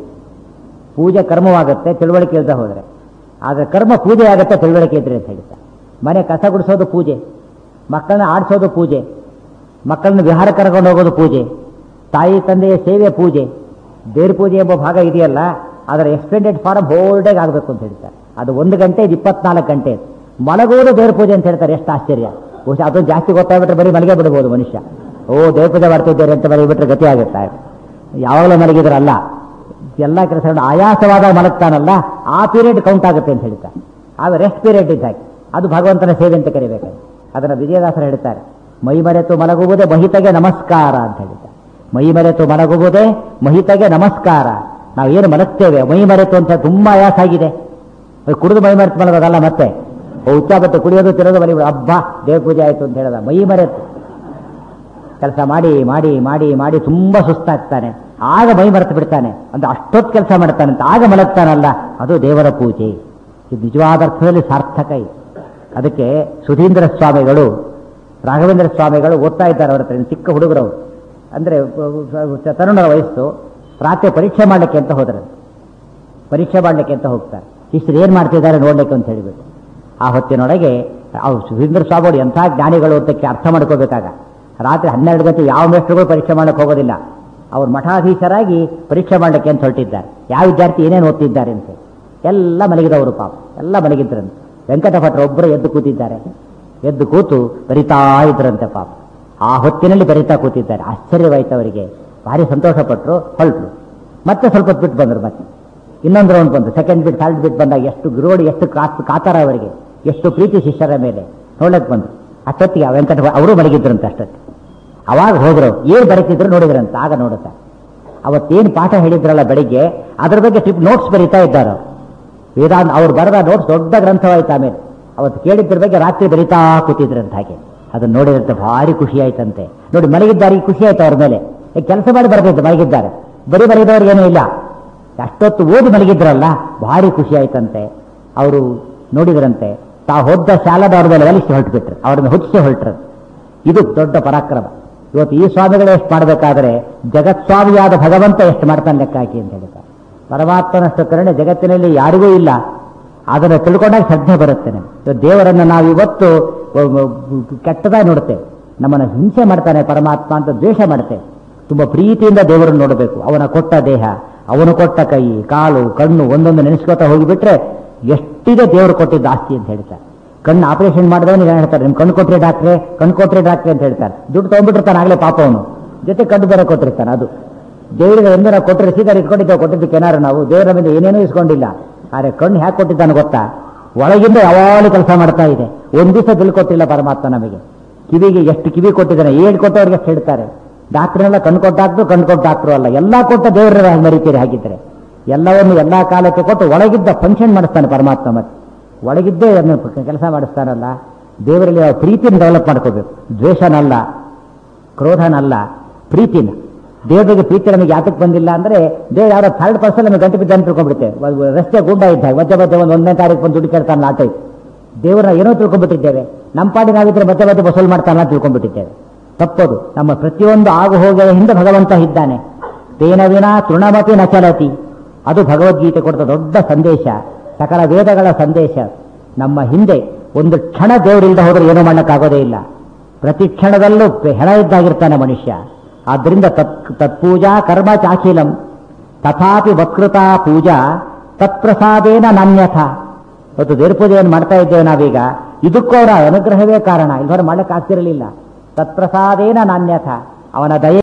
ಪೂಜೆ ಕರ್ಮವಾಗುತ್ತೆ ತಿಳುವಳಿಕೆ ಇಲ್ಲದೆ ಹೋದರೆ, ಆದರೆ ಕರ್ಮ ಪೂಜೆ ಆಗುತ್ತೆ ತಿಳುವಳಿಕೆ ಇದ್ರೆ ಅಂತ ಹೇಳ್ತಾರೆ. ಮನೆ ಕಸ ಗುಡಿಸೋದು ಪೂಜೆ, ಮಕ್ಕಳನ್ನ ಆಡಿಸೋದು ಪೂಜೆ, ಮಕ್ಕಳನ್ನ ವಿಹಾರ ಕರ್ಕೊಂಡು ಹೋಗೋದು ಪೂಜೆ, ತಾಯಿ ತಂದೆಯ ಸೇವೆ ಪೂಜೆ. ದೇವ್ರ ಪೂಜೆ ಎಂಬ ಭಾಗ ಇದೆಯಲ್ಲ, ಅದರ ಎಕ್ಸ್ಟೆಂಡೆಡ್ ಫಾರಮ್ ಹೋಲ್ ಡೇಗೆ ಆಗಬೇಕು ಅಂತ ಹೇಳ್ತಾರೆ. ಅದು ಒಂದು ಗಂಟೆ, ಇದು ಇಪ್ಪತ್ನಾಲ್ಕು ಗಂಟೆ. ಮಲಗೋದು ದೇವ್ರ ಪೂಜೆ ಅಂತ ಹೇಳ್ತಾರೆ. ಎಷ್ಟು ಆಶ್ಚರ್ಯ. ಬಹುಶಃ ಅದೊಂದು ಜಾಸ್ತಿ ಗೊತ್ತಾಗ್ಬಿಟ್ರೆ ಬರೀ ಮಲಗೇ ಬಿಡ್ಬೋದು ಮನುಷ್ಯ. ಓ ದೇವ್ರ ಪೂಜೆ ಮಾಡ್ತಿದ್ದಾರೆ ಅಂತ ಮಲಗಿಬಿಟ್ರೆ ಗತಿ ಆಗುತ್ತೆ. ಯಾವಾಗಲೂ ಮಲಗಿದ್ರಲ್ಲ, ಎಲ್ಲ ಕೆಲಸ ಆಯಾಸವಾದಾಗ ಮಲಗ್ತಾನಲ್ಲ, ಆ ಪೀರಿಯಡ್ ಕೌಂಟ್ ಆಗುತ್ತೆ ಅಂತ ಹೇಳ್ತಾರೆ. ಆಗ ರೆಸ್ಟ್ ಪೀರಿಯಡ್ ಇದ್ದಾಗೆ ಅದು ಭಗವಂತನ ಸೇವೆ ಅಂತ ಕರಿಬೇಕಾಗಿ. ಅದನ್ನು ವಿಜಯದಾಸರು ಹೇಳ್ತಾರೆ, ಮೈ ಮರೆತು ಮಲಗುವುದೇ ಮಹಿತೆಗೆ ನಮಸ್ಕಾರ ಅಂತ ಹೇಳ್ತಾರೆ. ಮೈ ಮರೆತು ಮಲಗುವುದೇ ಮಹಿತೆಗೆ ನಮಸ್ಕಾರ. ನಾವು ಏನು ಮಲಗ್ತೇವೆ ಮೈ ಮರೆತು ಅಂತ ತುಂಬಾ ಆಯಾಸ ಆಗಿದೆ, ಕುಡಿದು ಮೈ ಮರೆತು ಮಲಗೋದಲ್ಲ, ಮತ್ತೆ ಉಚ್ಚಾಬತ್ತೆ ಕುಡಿಯೋದು ತಿರೋದು ಬಲಿ ಹಬ್ಬ ದೇವ ಪೂಜೆ ಆಯಿತು ಅಂತ ಹೇಳಿದ. ಮೈ ಮರೆತು ಕೆಲಸ ಮಾಡಿ ಮಾಡಿ ಮಾಡಿ ಮಾಡಿ ತುಂಬಾ ಸುಸ್ತಾಗ್ತಾನೆ, ಆಗ ಮೈ ಮರೆತು ಬಿಡ್ತಾನೆ. ಅಂದ್ರೆ ಅಷ್ಟೊತ್ತು ಕೆಲಸ ಮಾಡ್ತಾನಂತ ಆಗ ಮಲಗ್ತಾನಲ್ಲ, ಅದು ದೇವರ ಪೂಜೆ. ಇದು ನಿಜವಾದ ಅರ್ಥದಲ್ಲಿ ಸಾರ್ಥಕ ಇದೆ. ಅದಕ್ಕೆ ಸುಧೀಂದ್ರ ಸ್ವಾಮಿಗಳು, ರಾಘವೇಂದ್ರ ಸ್ವಾಮಿಗಳು ಓದ್ತಾ ಇದ್ದಾರೆ ಅವರ ಹತ್ರ, ಚಿಕ್ಕ ಹುಡುಗರವರು, ಅಂದರೆ ತರುಣರ ವಯಸ್ಸು. ರಾತ್ರಿ ಪರೀಕ್ಷೆ ಮಾಡಲಿಕ್ಕೆ ಅಂತ ಹೋದ್ರೆ, ಪರೀಕ್ಷೆ ಮಾಡಲಿಕ್ಕೆ ಅಂತ ಹೋಗ್ತಾರೆ. ಶಿಷ್ಯರು ಏನು ಮಾಡ್ತಿದ್ದಾರೆ ನೋಡ್ಲಿಕ್ಕೆ ಅಂತ ಹೇಳಿಬಿಟ್ಟು, ಆ ಹೊತ್ತಿನೊಳಗೆ ಅವ್ರು ಸುಧೀಂದ್ರ ಸ್ವಾಮಿಗಳು ಎಂಥ ಜ್ಞಾನಿಗಳು ಅಂತಕ್ಕೆ ಅರ್ಥ ಮಾಡ್ಕೋಬೇಕಾಗ, ರಾತ್ರಿ ಹನ್ನೆರಡು ಗಂಟೆ ಯಾವ ಮೇಷ್ಟ್ರುಗಳು ಪರೀಕ್ಷೆ ಮಾಡಕ್ಕೆ ಹೋಗೋದಿಲ್ಲ. ಅವ್ರು ಮಠಾಧೀಶರಾಗಿ ಪರೀಕ್ಷೆ ಮಾಡಲಿಕ್ಕೆ ಅಂತ ಹೊರಟಿದ್ದಾರೆ. ಯಾವ ವಿದ್ಯಾರ್ಥಿ ಏನೇನು ಓದ್ತಿದ್ದಾರೆ ಅಂತ ಎಲ್ಲ ಮಲಗಿದವರು, ಪಾಪ ಎಲ್ಲ ಮಲಗಿದ್ರಂತೆ. ವೆಂಕಟಭಟ್ರು ಒಬ್ಬರು ಎದ್ದು ಕೂತಿದ್ದಾರೆ. ಎದ್ದು ಕೂತು ಬರಿತಾ ಇದ್ರಂತೆ ಪಾಪ. ಆ ಹೊತ್ತಿನಲ್ಲಿ ಬರಿತಾ ಕೂತಿದ್ದಾರೆ. ಆಶ್ಚರ್ಯವಾಯ್ತು ಅವರಿಗೆ, ಭಾರಿ ಸಂತೋಷಪಟ್ಟರು, ಹೊರಟರು. ಮತ್ತೆ ಸ್ವಲ್ಪ ಹೊತ್ತು ಬಿಟ್ಟು ಬಂದರು. ಮತ್ತೆ ಇನ್ನೊಂದು ರೌಂಡ್ ಬಂದು ಸೆಕೆಂಡ್ ಬಿಟ್ ಥರ್ಡ್ ಬಿಟ್ ಬಂದಾಗ ಎಷ್ಟು ಗ್ರೋಡಿ, ಎಷ್ಟು ಕಾಸು ಕಾತಾರ ಅವರಿಗೆ, ಎಷ್ಟು ಪ್ರೀತಿ ಶಿಷ್ಯರ ಮೇಲೆ ನೋಡಕ್ಕೆ ಬಂದರು. ಅಷ್ಟೊತ್ತಿಗೆ ಆ ವೆಂಕಟ ಅವರು ಮಲಗಿದ್ರಂತೆ. ಅಷ್ಟೊತ್ತಿಗೆ ಅವಾಗ ಹೋದ್ರು, ಏನು ಬರೀತಿದ್ರು ನೋಡಿದ್ರಂತ. ಆಗ ನೋಡುತ್ತಾ ಅವತ್ತೇನು ಪಾಠ ಹೇಳಿದ್ರಲ್ಲ ಬೆಳಿಗ್ಗೆ, ಅದ್ರ ಬಗ್ಗೆ ಟಿಪ್ ನೋಟ್ಸ್ ಬರೀತಾ ಇದ್ದಾರೆ. ವೇದಾಂತ ಅವ್ರು ಬರೆದ ನೋಟ್ಸ್ ದೊಡ್ಡ ಗ್ರಂಥವಾಯ್ತು. ಆಮೇಲೆ ಅವತ್ತು ಕೇಳಿದ್ರ ಬಗ್ಗೆ ರಾತ್ರಿ ಬರೀತಾ ಕೂತಿದ್ರಂತ. ಹಾಗೆ ಅದನ್ನು ನೋಡಿದಂತೆ ಭಾರಿ ಖುಷಿ ಆಯ್ತಂತೆ. ನೋಡಿ ಮಲಗಿದ್ದಾರೆ, ಖುಷಿ ಆಯ್ತು ಅವ್ರ ಮೇಲೆ. ಕೆಲಸ ಮಾಡಿ ಬರೆದಿದ್ದು ಮಲಗಿದ್ದಾರೆ, ಬರೀ ಬರೆದವ್ರು ಏನೂ ಇಲ್ಲ. ಅಷ್ಟೊತ್ತು ಓದಿ ಮಲಗಿದ್ರಲ್ಲ, ಭಾರಿ ಖುಷಿ ಆಯ್ತಂತೆ. ಅವರು ನೋಡಿದ್ರಂತೆ, ತಾ ಹೋದ ಶಾಲದ ಅವ್ರ ಮೇಲೆ ಒಲಿಸಿ ಹೊರಟು ಬಿಟ್ರು, ಅವ್ರನ್ನ ಹುಚ್ಚಿಸಿ ಹೊರಟ್ರು. ಇದು ದೊಡ್ಡ ಪರಾಕ್ರಮ. ಇವತ್ತು ಈ ಸ್ವಾಮಿಗಳು ಎಷ್ಟು ಮಾಡಬೇಕಾದ್ರೆ ಜಗತ್ಸ್ವಾಮಿಯಾದ ಭಗವಂತ ಎಷ್ಟು ಮಾಡ್ತಾನೆ ಲೆಕ್ಕ ಹಾಕಿ ಅಂತ ಹೇಳ್ತಾರೆ. ಪರಮಾತ್ಮನಷ್ಟು ಕರುಣೆ ಜಗತ್ತಿನಲ್ಲಿ ಯಾರಿಗೂ ಇಲ್ಲ. ಅದನ್ನು ತಿಳ್ಕೊಂಡಾಗ ಶ್ರದ್ಧೆ ಬರುತ್ತೆ. ನಮಗೆ ದೇವರನ್ನು ನಾವು ಇವತ್ತು ಕೆಟ್ಟದಾಗಿ ನೋಡುತ್ತೇವೆ, ನಮ್ಮನ್ನು ಹಿಂಸೆ ಮಾಡ್ತಾನೆ ಪರಮಾತ್ಮ ಅಂತ ದ್ವೇಷ ಮಾಡ್ತೇವೆ. ತುಂಬ ಪ್ರೀತಿಯಿಂದ ದೇವರನ್ನು ನೋಡಬೇಕು. ಅವನ ಕೊಟ್ಟ ದೇಹ, ಅವನು ಕೊಟ್ಟ ಕೈ, ಕಾಲು, ಕಣ್ಣು ಒಂದೊಂದು ನೆನೆಸ್ಕೋತಾ ಹೋಗಿಬಿಟ್ರೆ ಎಷ್ಟಿದೆ ದೇವರು ಕೊಟ್ಟಿದ್ದ ಆಸ್ತಿ ಅಂತ ಹೇಳ್ತಾರೆ. ಕಣ್ಣು ಆಪರೇಷನ್ ಮಾಡಿದವನಿಗೆ ಏನು ಹೇಳ್ತಾರೆ, ನಿಮ್ ಕಣ್ಣು ಕೊಟ್ಟರೆ ಡಾಕ್ಟ್ರೆ, ಕಣ್ಣು ಕೊಟ್ಟರೆ ಡಾಕ್ಟ್ರೆ ಅಂತ ಹೇಳ್ತಾರೆ. ದುಡ್ಡು ತೊಗೊಂಡ್ಬಿಟ್ಟಿರ್ತಾನೆ ಆಗಲೇ ಪಾಪ, ಅವನು ಜೊತೆ ಕಣ್ಣು ಬೇರೆ ಕೊಟ್ಟಿರ್ತಾನೆ. ಅದು ದೇವರಿಗೆ ಎಂದು ನಾವು ಕೊಟ್ಟರೆ ಸೀದಾ ಇಟ್ಕೊಂಡಿದ್ದೇವೆ. ಕೊಟ್ಟಿದ್ದಕ್ಕೆ ಏನಾರು ನಾವು ದೇವರ ಮೇಲೆ ಏನೇನೂ ಇಸ್ಕೊಂಡಿಲ್ಲ. ಆದರೆ ಕಣ್ಣು ಹ್ಯಾಕೆ ಕೊಟ್ಟಿದ್ದಾನೆ ಗೊತ್ತಾ? ಒಳಗಿಂದ ಯಾವಾಗಲೂ ಕೆಲಸ ಮಾಡ್ತಾ ಇದೆ. ಒಂದು ದಿವಸ ಬಿಲ್ ಕೊಟ್ಟಿಲ್ಲ ಪರಮಾತ್ಮ ನಮಗೆ. ಕಿವಿಗೆ ಎಷ್ಟು ಕಿವಿ ಕೊಟ್ಟಿದ್ದಾನೆ, ಏಳು ಕೊಟ್ಟವ್ರಿಗೆ ಎಷ್ಟು ಹೇಳ್ತಾರೆ. ಡಾಕ್ಟ್ರನ್ನೆಲ್ಲ ಕಣ್ಣು ಕೊಟ್ಟಾಕ್ರು, ಕಣ್ಣು ಕೊಟ್ಟು ಡಾಕ್ಟ್ರು ಅಲ್ಲ, ಎಲ್ಲ ಕೊಟ್ಟ ದೇವರ ಮರಿತೀರಿ. ಹಾಗಿದ್ರೆ ಎಲ್ಲವನ್ನು ಎಲ್ಲಾ ಕಾಲಕ್ಕೆ ಕೊಟ್ಟು ಒಳಗಿದ್ದ ಫಂಕ್ಷನ್ ಮಾಡಿಸ್ತಾನೆ ಪರಮಾತ್ಮ. ಮತ್ತೆ ಒಳಗಿದ್ದೇ ಕೆಲಸ ಮಾಡಿಸ್ತಾನಲ್ಲ. ದೇವರಲ್ಲಿ ನಾವು ಪ್ರೀತಿಯನ್ನು ಡೆವಲಪ್ ಮಾಡ್ಕೋಬೇಕು. ದ್ವೇಷನಲ್ಲ, ಕ್ರೋಧನಲ್ಲ, ಪ್ರೀತಿನ. ದೇವರಿಗೆ ಪ್ರೀತಿ ನಮಗೆ ಯಾತಕ್ಕೆ ಬಂದಿಲ್ಲ ಅಂದ್ರೆ ದೇವ್ರು ಯಾರೋ ಥರ್ಡ್ ಪರ್ಸನ್ ನಮಗೆ ಗಂಟು ಬಿದ್ದ ಅಂತ ತಿಳ್ಕೊಂಡ್ಬಿಡ್ತೇವೆ. ರಸ್ತೆ ಗುಂಡ ಇದ್ದಾಗ ಮಧ್ಯ ಮಧ್ಯೆ ಒಂದು ಒಂದನೇ ತಾರೀಕು ಬಂದು ದುಡ್ಡು ಕೇಳ್ತಾನಲ್ಲ ಆ ಟೈಪ್ ದೇವರನ್ನ ಏನೋ ತಿಳ್ಕೊಂಡ್ಬಿಟ್ಟಿದ್ದೇವೆ. ನಮ್ಮ ಪಾಡಿ ನಾವಿದ್ರೆ ಮಧ್ಯ ಮಧ್ಯೆ ವಸೂಲು ಮಾಡ್ತಾನಲ್ಲ ತಿಳ್ಕೊಂಡ್ಬಿಟ್ಟಿದ್ದೇವೆ. ತಪ್ಪದು. ನಮ್ಮ ಪ್ರತಿಯೊಂದು ಆಗು ಹೋಗುವ ಹಿಂದೆ ಭಗವಂತ ಇದ್ದಾನೆ. ತೇನ ವಿನಾ ತೃಣಮಪಿ ನ ಚಲತಿ. ಅದು ಭಗವದ್ಗೀತೆ ಕೊಡ್ತ ದೊಡ್ಡ ಸಂದೇಶ, ಸಕಲ ವೇದಗಳ ಸಂದೇಶ. ನಮ್ಮ ಹಿಂದೆ ಒಂದು ಕ್ಷಣ ದೇವರಿಲ್ಲದೆ ಹೋದ್ರೆ ಏನೂ ಮಾಡಕ್ಕಾಗೋದೇ ಇಲ್ಲ. ಪ್ರತಿ ಕ್ಷಣದಲ್ಲೂ ಹೆಣ ಇದ್ದಾಗಿರ್ತಾನೆ ಮನುಷ್ಯ. ಆದ್ದರಿಂದ ತತ್ ತತ್ಪೂಜಾ ಕರ್ಮ ಚಾಖಿಲಂ ತಥಾಪಿ ವಕ್ೃತಾ ಪೂಜಾ ತತ್ಪ್ರಸಾದೇನ ನಾನ್ಯಥ. ಇವತ್ತು ದೇವ್ರ ಪೂಜೆಯನ್ನು ಮಾಡ್ತಾ ಇದ್ದೇವೆ ನಾವೀಗ, ಇದಕ್ಕೂ ಅವರ ಅನುಗ್ರಹವೇ ಕಾರಣ, ಇಲ್ವರೆ ಮಾಡಕ್ಕೆ ಆಗ್ತಿರಲಿಲ್ಲ. ತತ್ಪ್ರಸಾದೇನ ನಾನ್ಯಥ, ಅವನ ದಯೆ